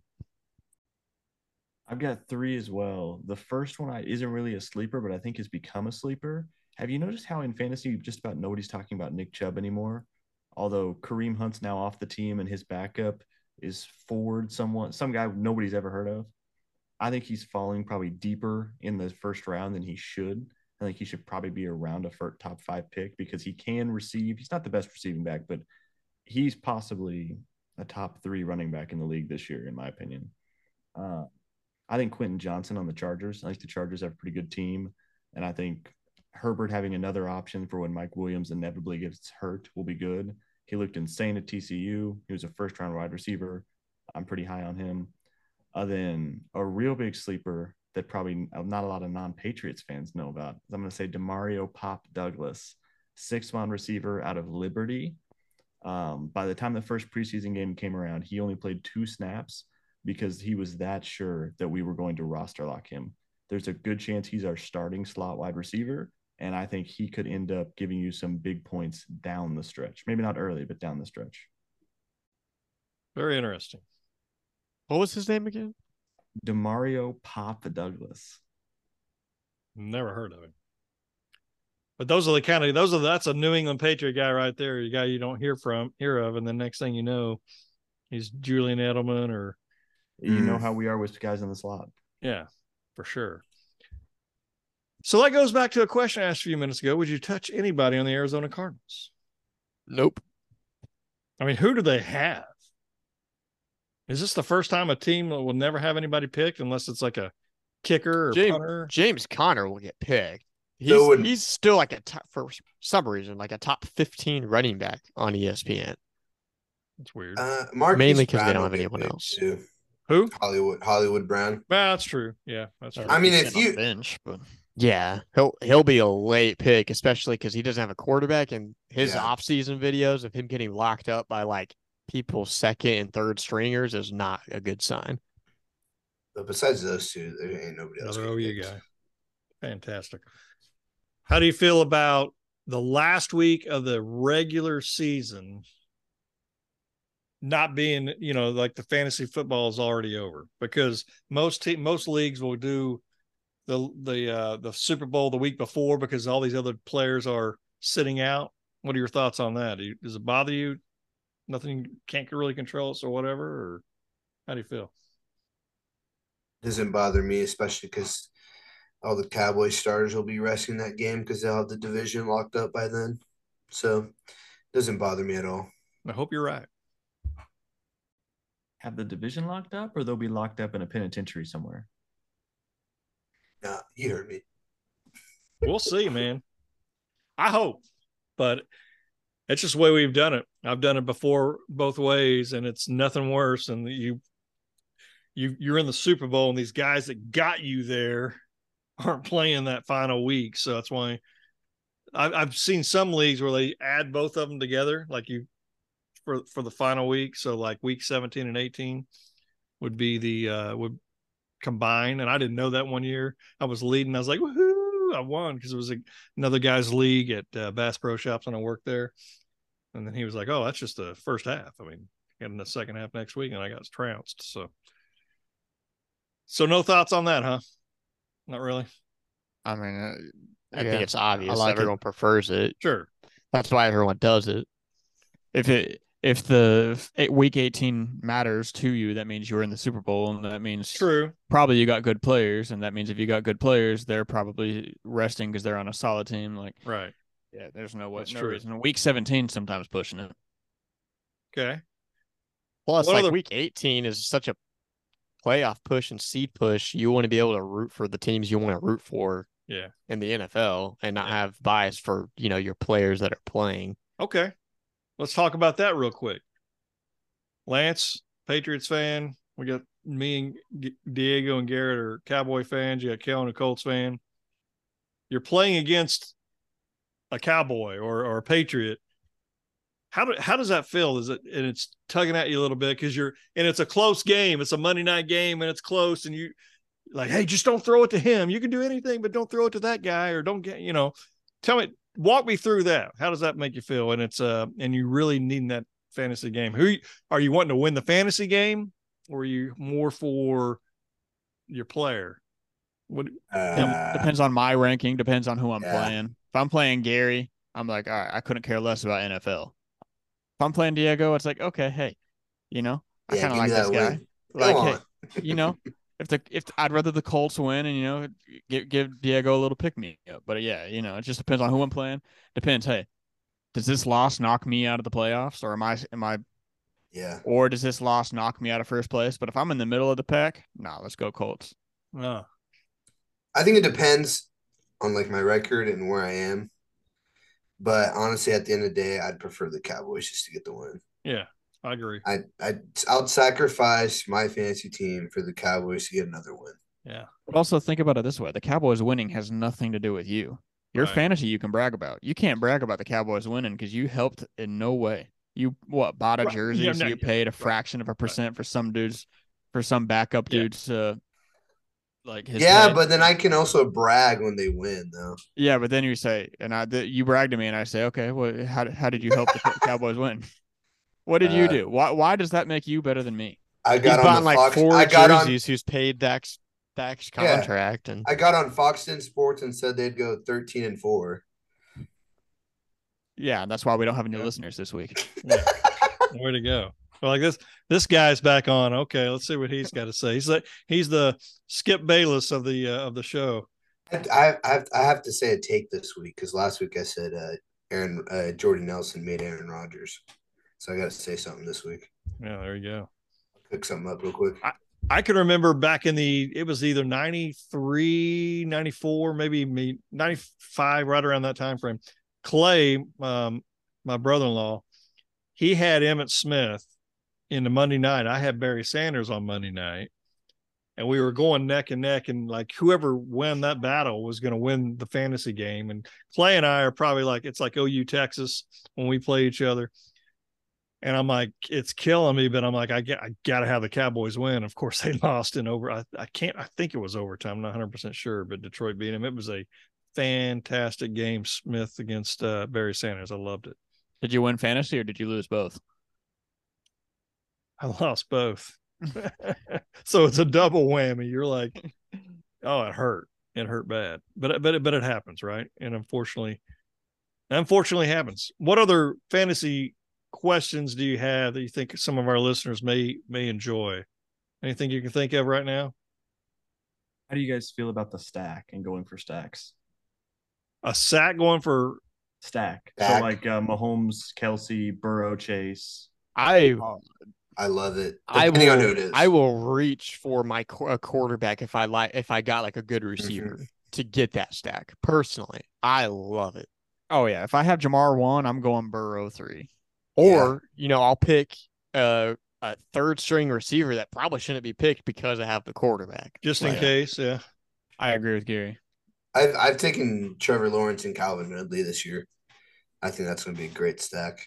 I've got three as well. The first one I, isn't really a sleeper, but I think has become a sleeper. Have you noticed how in fantasy just about nobody's talking about Nick Chubb anymore? Although Kareem Hunt's now off the team and his backup is Ford, someone, some guy nobody's ever heard of. I think he's falling probably deeper in the first round than he should. I think he should probably be around a first top five pick because he can receive. He's not the best receiving back, but he's possibly a top three running back in the league this year, in my opinion. Uh, I think Quentin Johnson on the Chargers. I think the Chargers have a pretty good team. And I think Herbert having another option for when Mike Williams inevitably gets hurt will be good. He looked insane at T C U. He was a first-round wide receiver. I'm pretty high on him. Uh, then a real big sleeper that probably not a lot of non-Patriots fans know about. I'm going to say Demario Pop Douglas, six-man receiver out of Liberty. Um, by the time the first preseason game came around, he only played two snaps because he was that sure that we were going to roster lock him. There's a good chance he's our starting slot wide receiver, and I think he could end up giving you some big points down the stretch. Maybe not early, but down the stretch. Very interesting. what was his name again? Demario Pop Douglas. Never heard of him. But those are the kind of those are that's a New England Patriot guy right there. A guy you don't hear from hear of, and the next thing you know, he's Julian Edelman or You Mm. know how we are with guys in the slot. yeah, for sure. So that goes back to a question I asked a few minutes ago. Would you touch anybody on the Arizona Cardinals? Nope. I mean, who do they have? Is this the first time a team will never have anybody picked unless it's like a kicker or James, punter? James Conner will get picked. He's, So would- he's still like a top, for some reason, like a top fifteen running back on E S P N. It's weird. Uh, Marquise Mainly 'cause they Brown don't will have get anyone picked else. too. Who? Hollywood Hollywood Brown. Well, that's true. Yeah, that's true. I mean, He's if sitting on you- the bench, but Yeah, he'll he'll be a late pick, especially because he doesn't have a quarterback. And his Yeah. offseason videos of him getting locked up by like people's second and third stringers is not a good sign. But besides those two, there ain't nobody else. Another getting O U picked. guy. Fantastic. How do you feel about the last week of the regular season not being, you know, like the fantasy football is already over? Because most te- most leagues will do the the uh, the Super Bowl the week before because all these other players are sitting out. What are your thoughts on that? Do you, does it bother you? Nothing, can't really control it or whatever, or how do you feel? Doesn't bother me, especially because all the Cowboy starters will be resting that game because they'll have the division locked up by then. So doesn't bother me at all. I hope you're right. Have the division locked up, or they'll be locked up in a penitentiary somewhere? Nah, you heard me. We'll see, man. I hope, but it's just the way we've done it. I've done it before both ways, and it's nothing worse than you you you're in the Super Bowl and these guys that got you there aren't playing that final week. So that's why I've, I've seen some leagues where they add both of them together, like you for for the final week. So like week seventeen and eighteen would be the uh, would combine, and I didn't know that one year. I was leading. I was like, woohoo! I won because it was a, another guy's league at uh, Bass Pro Shops, and I worked there. And then he was like, "Oh, that's just the first half. I mean, getting the second half next week," and I got trounced. So, so no thoughts on that, huh? Not really. I mean, uh, I yeah, think it's obvious. I like Everyone it. prefers it. Sure. That's why everyone does it. If it if the eight, week eighteen matters to you, that means you're in the Super Bowl, and that means True. probably you got good players, and that means if you got good players, they're probably resting because they're on a solid team. Like, Right. yeah, there's no way, That's no true. reason. Week seventeen sometimes pushing it. Okay. Plus, What like other- week eighteen is such a playoff push and seed push. You want to be able to root for the teams you want to root for Yeah. in the N F L and not Yeah. have bias for, you know, your players that are playing. Okay. Let's talk about that real quick. Lance, Patriots fan. We got me and G- Diego and Garrett are Cowboy fans. You got Kellen, a Colts fan. You're playing against a Cowboy or, or a Patriot. How do, how does that feel? Is it, and it's tugging at you a little bit because you're, and it's a close game. It's a Monday night game and it's close, and you like, hey, just don't throw it to him. You can do anything, but don't throw it to that guy, or don't get, you know, tell me, walk me through that. How does that make you feel? And it's, uh, and you really need that fantasy game. Who are you wanting to win the fantasy game, or are you more for your player? What Uh, Depends on my ranking. Depends on who I'm yeah. playing. If I'm playing Gary, I'm like, all right, I couldn't care less about N F L. If I'm playing Diego, it's like, okay, hey, you know, I yeah, kind of give me like this that guy. win. Like, Go hey, on. you know, if the if I'd rather the Colts win and you know give give Diego a little pick me up. But yeah, you know, it just depends on who I'm playing. Depends. Hey, does this loss knock me out of the playoffs, or am I am I, Yeah. or does this loss knock me out of first place? But if I'm in the middle of the pack, nah, let's go Colts. uh, I think it depends on like my record and where I am. But honestly, at the end of the day, I'd prefer the Cowboys just to get the win. yeah, I agree. I I I'll sacrifice my fantasy team for the Cowboys to get another win. Yeah. But also think about it this way: the Cowboys winning has nothing to do with you. Your Right. fantasy you can brag about. You can't brag about the Cowboys winning because you helped in no way. You what bought a Right. jersey, Yeah, so no, you yeah. paid a Right. fraction of a percent for some dudes, for some backup Yeah. dudes. Uh, like his Yeah, pay. but then I can also brag when they win, though. yeah, but then you say, and I th- you bragged to me, and I say, okay, well, how how did you help the Cowboys win? What did you Uh, do? Why why does that make you better than me? I He's got on bought the like Fox. four I got on. jerseys who's paid Dak's Dak's Yeah. contract. And I got on Fox ten Sports and said they'd go thirteen and four. Yeah, that's why we don't have any Yeah. listeners this week. Way to go. Well, like this, this guy's back on. Okay, let's see what he's got to say. He's the he's the Skip Bayless of the uh, of the show. I I I have, I have to say a take this week because last week I said uh, Aaron uh, Jordy Nelson made Aaron Rodgers, so I got to say something this week. Yeah, there you go. Cook something up real quick. I can remember back in the, it was either ninety-three, ninety-four, maybe me ninety-five, right around that time frame. Clay, um, my brother-in-law, he had Emmitt Smith in the Monday night. I had Barry Sanders on Monday night, and we were going neck and neck, and like whoever won that battle was going to win the fantasy game. And Clay and I are probably like, it's like O U Texas when we play each other. And I'm like, it's killing me, but I'm like, I get, I got to have the Cowboys win. Of course, they lost in over. I, I can't. I think it was overtime. I'm not one hundred percent sure, but Detroit beat him. It was a fantastic game. Smith against uh, Barry Sanders. I loved it. Did you win fantasy or did you lose both? I lost both, so it's a double whammy. You're like, oh, it hurt. It hurt bad, but but but it happens, right? And unfortunately, unfortunately happens. What other fantasy questions do you have that you think some of our listeners may may enjoy? Anything you can think of right now? How do you guys feel about the stack and going for stacks? A sack going for Stack. Stack. So like uh, Mahomes, Kelsey, Burrow, Chase. I I love it. I Depending on who will it is. I will reach for my qu- a quarterback if I like if I got like a good receiver to get that stack. Personally, I love it. Oh yeah, if I have Jamar one, I'm going Burrow three. Or, you know, I'll pick uh, a third string receiver that probably shouldn't be picked because I have the quarterback. Just in Right. case, yeah. I agree with Gary. I've I've taken Trevor Lawrence and Calvin Ridley this year. I think that's going to be a great stack.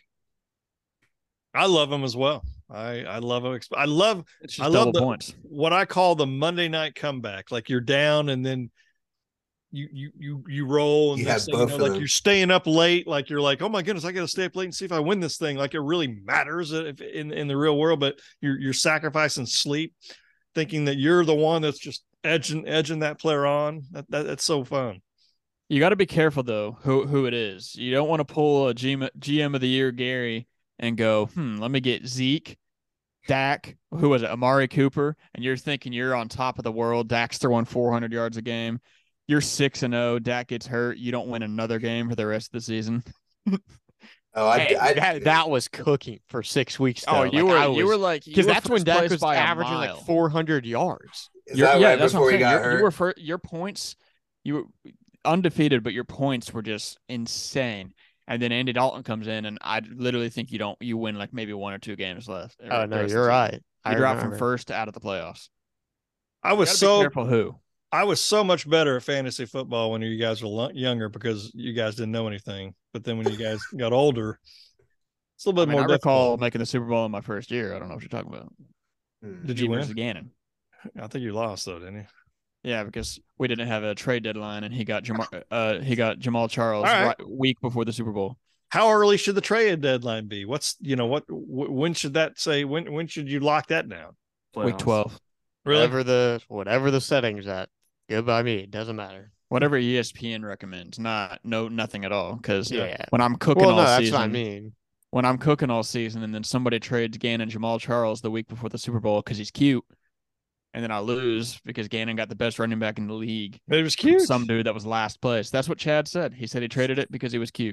I love him as well. I I love him. I love It's I just love double the, points. what I call the Monday night comeback. Like you're down and then you you you you roll and You next have thing you both know, of like them. you're staying up late. Like you're like, oh my goodness, I got to stay up late and see if I win this thing. Like it really matters if, in in the real world, but you're you're sacrificing sleep, thinking that you're the one that's just edging edging that player on. That, that that's so fun. You got to be careful though who who it is. You don't want to pull a G M, G M of the year Gary and go, hmm, let me get Zeke, Dak, who was it, Amari Cooper, and you're thinking you're on top of the world. Dak's throwing four hundred yards a game. You're six and zero. Dak gets hurt. You don't win another game for the rest of the season. Oh, I, Hey, I, that, that was cooking for six weeks. Oh, Though. you Like, I were you was- were like because you were that's when first Dak place was by a averaging mile. like four hundred yards. is You're- that yeah, right that's before what I'm he saying. got You're- hurt? You were fir- your points, you were undefeated, but your points were just insane. And then Andy Dalton comes in, and I literally think you don't you win like maybe one or two games left. or Oh the no, rest of you're the season. right. I You drop from remember. first to out of the playoffs. I You was gotta so be careful who. I was so much better at fantasy football when you guys were lo- younger because you guys didn't know anything. But then when you guys got older, it's a little I bit mean, more I difficult. recall making the Super Bowl in my first year. I don't know what you're talking about. Hmm. Did you Me win? versus Gannon. I think you lost though, didn't you? Yeah, because we didn't have a trade deadline, and he got Jamal. Uh, he got Jamal Charles All right. right, week before the Super Bowl. How early should the trade deadline be? What's you know what? W- when should that say? When when should you lock that down? Week Playoffs. twelve. Really? Whatever the whatever the settings at, good by me. It doesn't matter. Whatever E S P N recommends, not no nothing at all. Because Yeah. when I'm cooking Well, all no, that's season, what I mean. when I'm cooking all season, and then somebody trades Gannon Jamal Charles the week before the Super Bowl because he's cute, and then I lose because Gannon got the best running back in the league. It was from cute. Some dude that was last place. That's what Chad said. He said he traded it because he was cute.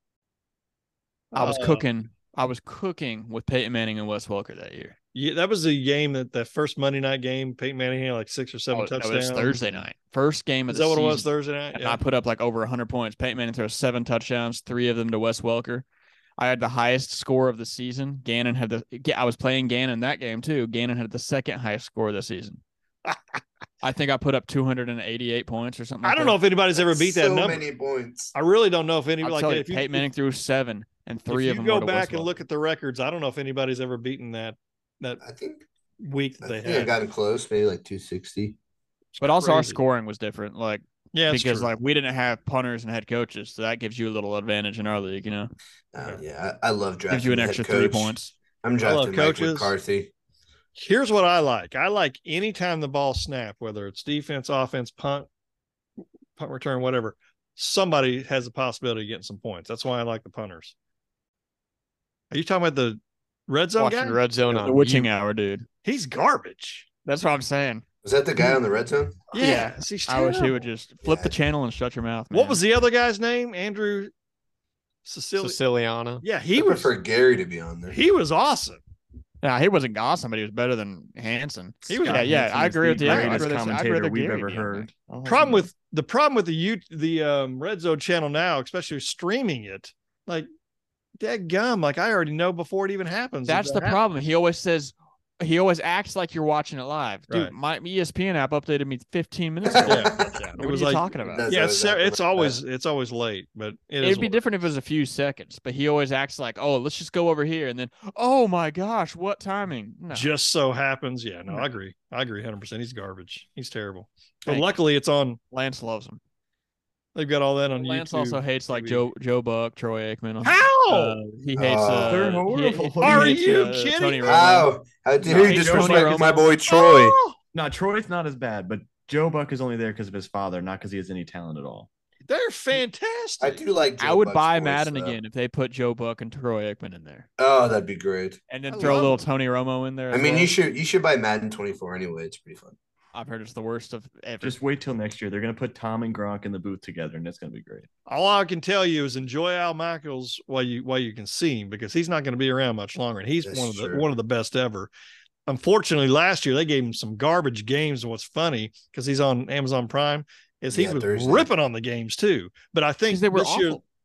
I was Uh, cooking. I was cooking with Peyton Manning and Wes Welker that year. Yeah, that was the game that the first Monday night game. Peyton Manning had like six or seven Oh, no, touchdowns. it was Thursday night. First game of Is the that what season. it was Thursday night? And Yeah. I put up like over one hundred points. Peyton Manning throws seven touchdowns, three of them to Wes Welker. I had the highest score of the season. Gannon had the. I was playing Gannon that game too. Gannon had the second highest score of the season. I think I put up two hundred eighty-eight points or something. I like don't that. know if anybody's ever beat that so number. many points. I really don't know if any I'll like tell you, if you, Peyton Manning threw seven, and three if of you them go were to Wes back and Welker. look at the records, I don't know if anybody's ever beaten that that I think week that I they think I had. got close, maybe like two sixty. But also our Crazy. scoring was different. Like Yeah, it's because true. like we didn't have punters and head coaches, so that gives you a little advantage in our league. You know, Uh, yeah, I, I love drafting. gives you an the extra head three coach. points. I'm I love drafting Mike coaches. McCarthy. Here's what I like. I like anytime the ball snap, whether it's defense, offense, punt, punt return, whatever. Somebody has a possibility of getting some points. That's why I like the punters. Are you talking about the red zone Watching guy? red zone The on witching you. hour, dude. He's garbage. That's what I'm saying. Was that the guy on the red zone? Yeah, he's I wish he terrible. would just flip Yeah. the channel and shut your mouth. Man. What was the other guy's name? Andrew Sicily. Siciliana. Yeah, He he I was prefer Gary to be on there. he was awesome. Yeah, he wasn't awesome, but he was better than Hanson. He was- yeah, Scott yeah. Hansen I is agree with the you. I'd greatest rather- I'd commentator rather we've Gary ever be on heard. there. I'll Problem listen with the problem with the you the um, Red Zone channel now, especially streaming it, like that gum, like I already know before it even happens. to it. That's If the that happens- problem. He always says, he always acts like you're watching it live. Dude, Right. my E S P N app updated me fifteen minutes ago. Yeah. What It are was you like- talking about? That's Yeah, always it's happened it's like always that. it's always late, but it is It'd be what- different if it was a few seconds, but he always acts like, oh, let's just go over here. And then, oh my gosh, what timing? No. Just so happens, yeah. No, No. I agree. I agree, hundred percent. He's garbage. He's terrible. But Thank you. luckily, it's on. Lance loves him. They've got all that on Lance YouTube. also hates like T V. Joe Joe Buck, Troy Aikman. How? Uh, he hates. Oh. Uh, They're he- horrible. he Are hates, you uh, kidding Tony me? Romo. How? How dare No, you he disrespect Tony my Romo. boy Troy? Oh, No, Troy's not as bad, but Joe Buck is only there because of his father, not because he has any talent at all. they're fantastic. I do like. Joe I would Buck's buy voice, Madden though. again if they put Joe Buck and Troy Aikman in there, Oh, that'd be great. and then I throw a love little it. Tony Romo in there. I as mean, well. you should you should buy Madden twenty-four anyway. It's pretty fun. I've heard it's the worst of ever. Just wait till next year. They're going to put Tom and Gronk in the booth together, and it's going to be great. All I can tell you is enjoy Al Michaels while you while you can see him, because he's not going to be around much longer, and he's That's one of the true. one of the best ever. Unfortunately, last year they gave him some garbage games, and what's funny because he's on Amazon Prime is he Yeah, was Thursday. ripping on the games too. But I think 'Cause they were this year awful.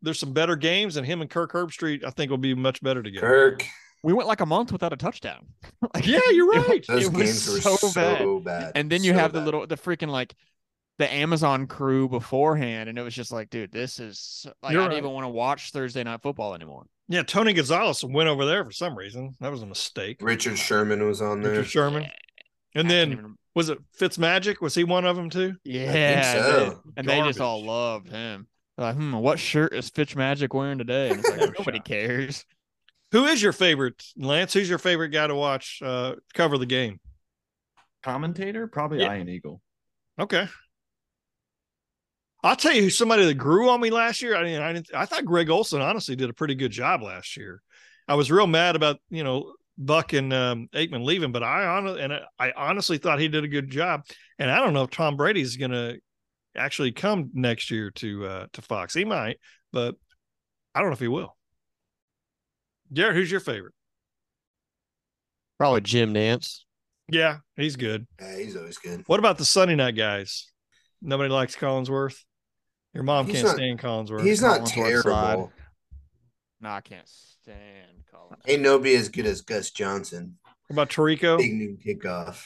there's some better games, and him and Kirk Herbstreit, I think, will be much better together. Kirk. We went like a month without a touchdown. Like, Yeah, you're it- right. Those it was games were so so, bad. bad. And then you So have the bad. little, the freaking like the Amazon crew beforehand, and it was just like, dude, this is like You're I right. didn't even want to watch Thursday Night Football anymore. Yeah, Tony Gonzalez went over there for some reason. That was a mistake. Richard Sherman was on there. Richard Sherman. Yeah, And I then can't even- was it Fitzmagic? Was he one of them too? yeah, I think and so. they- and they just all Garbage. loved him. They're like, hmm, what shirt is Fitzmagic wearing today? And it's like, No nobody shot. cares. Who is your favorite, Lance? Who's your favorite guy to watch uh, cover the game? Commentator, probably Yeah. Ian Eagle. Okay. I'll tell you who somebody that grew on me last year. I mean, I didn't, I thought Greg Olson honestly did a pretty good job last year. I was real mad about, you know, Buck and um, Aikman leaving, but I honestly, and I, I honestly thought he did a good job. And I don't know if Tom Brady's going to actually come next year to, uh, to Fox. He might, but I don't know if he will. Garrett, who's your favorite? Probably Jim Nance. Yeah, he's good. Yeah, he's always good. What about the Sunday night guys? Nobody likes Collinsworth. Your mom He's can't not- stand Collinsworth. He's not Collinsworth terrible. slide. No, I can't stand Collins. Ain't nobody as good as Gus Johnson. What about Tirico? Big new kickoff.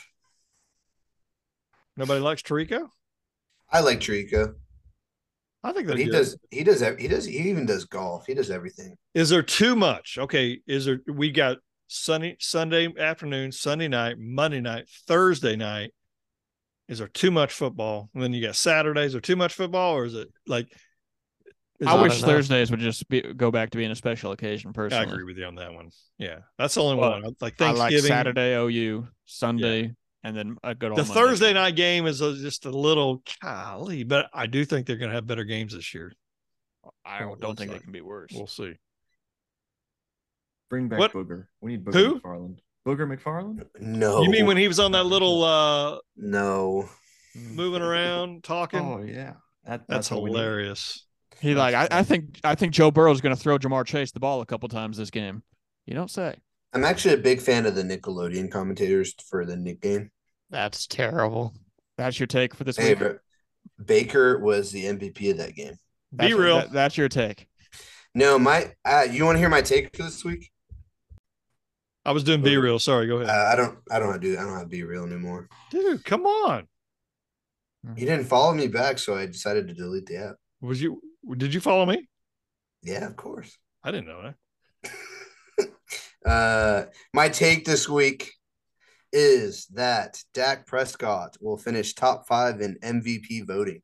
Nobody likes Tirico? I like Trico. I think they're But he good. does he does ev- he does he even does golf. He does everything. Is there too much? Okay, is there we got Sunday Sunday afternoon, Sunday night, Monday night, Thursday night. Is there too much football? And then you got Saturdays. Or too much football, or is it like is I it- wish don't know. Thursdays would just be, go back to being a special occasion. I Personally, agree with you on that one. Yeah, that's the only But one. Like I Thanksgiving. like Saturday O U, Sunday, and then a good old The Monday Thursday game. night game is a, just a little golly, but I do think they're going to have better games this year. I Well, don't, don't looks think like- they can be worse. We'll see. Bring back What- Booger. We need Booger Who? McFarland. Booger McFarland? No. You mean when he was on that little uh No. moving around talking? Oh yeah, that, that's what we need. hilarious. He like I, I think I think Joe Burrow's going to throw Jamar Chase the ball a couple times this game. You don't say. I'm actually a big fan of the Nickelodeon commentators for the Nick game. That's terrible. That's your take for this Hey, week. but Baker was the M V P of that game. That's, Be real. that- that's your take. No, my uh, you want to hear my take for this week? I was doing Be Real. Sorry, go ahead. Uh, I don't I don't have to do I don't have to be real anymore. Dude, come on. You didn't follow me back, so I decided to delete the app. Was you did you follow me? Yeah, of course. I didn't know that. Uh, my take this week is that Dak Prescott will finish top five in M V P voting.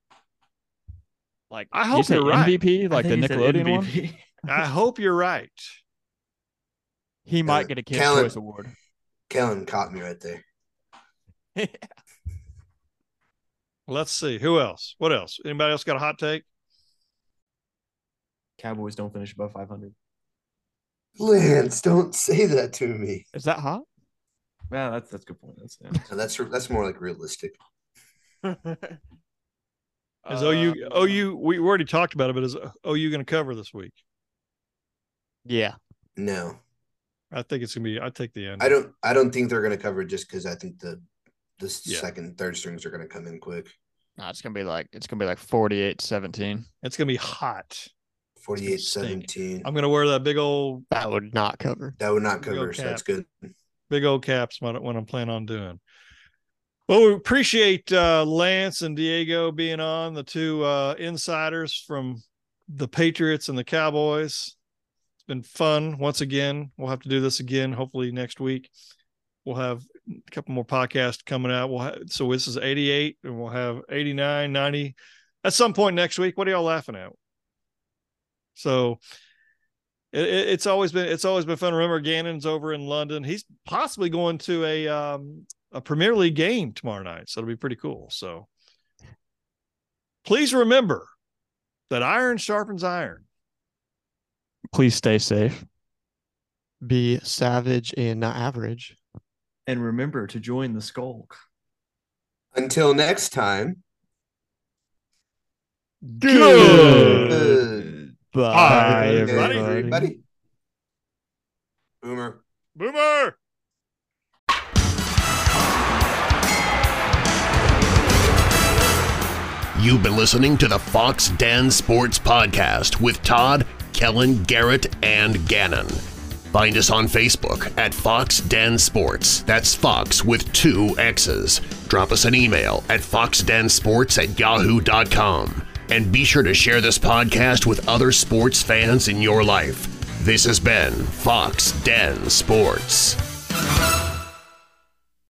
Like I you hope say you're right. M V P, I like the think he said Nickelodeon one. M V P. I hope you're right. He might Uh, get a Kid's Kellen- Choice Award. Kellen caught me right there. Let's see. Who else? What else? Anybody else got a hot take? Cowboys don't finish above five hundred. Lance, don't say that to me. Is that hot? Yeah, that's that's a good point. That's yeah. No, that's that's more like realistic. Is Uh, O U O U we already talked about it, but is O U going to cover this week? Yeah. No, I think it's going to be I take the end. I don't. I don't think they're going to cover it just because I think the the Yeah. second, third strings are going to come in quick. No, it's gonna be like it's gonna be like forty-eight seventeen. It's going to be hot. forty-eight stink. seventeen. I'm going to wear that big old That would not cover. That would not Big old cover, so that's good. big old caps what, what I'm planning on doing. Well, we appreciate uh, Lance and Diego being on, the two uh, insiders from the Patriots and the Cowboys. It's been fun once again. We'll have to do this again, hopefully next week. We'll have a couple more podcasts coming out. We'll have, so this is eighty-eight, and we'll have eighty-nine, ninety at some point next week. What are y'all laughing at? So it, it, it's always been it's always been fun. Remember, Gannon's over in London. He's possibly going to a um, a Premier League game tomorrow night, so it'll be pretty cool. So please remember that iron sharpens iron. Please stay safe. Be savage and not average. And remember to join the Skulk. Until next time. Good. Good. Bye, Good. everybody. Everybody. Boomer. Boomer. You've been listening to the Fox Den Sports Podcast with Todd, Kellen, Garrett, and Gannon. Find us on Facebook at Fox Den Sports. That's Fox with two X's. Drop us an email at foxdensports at yahoo dot com. And be sure to share this podcast with other sports fans in your life. This has been Fox Den Sports.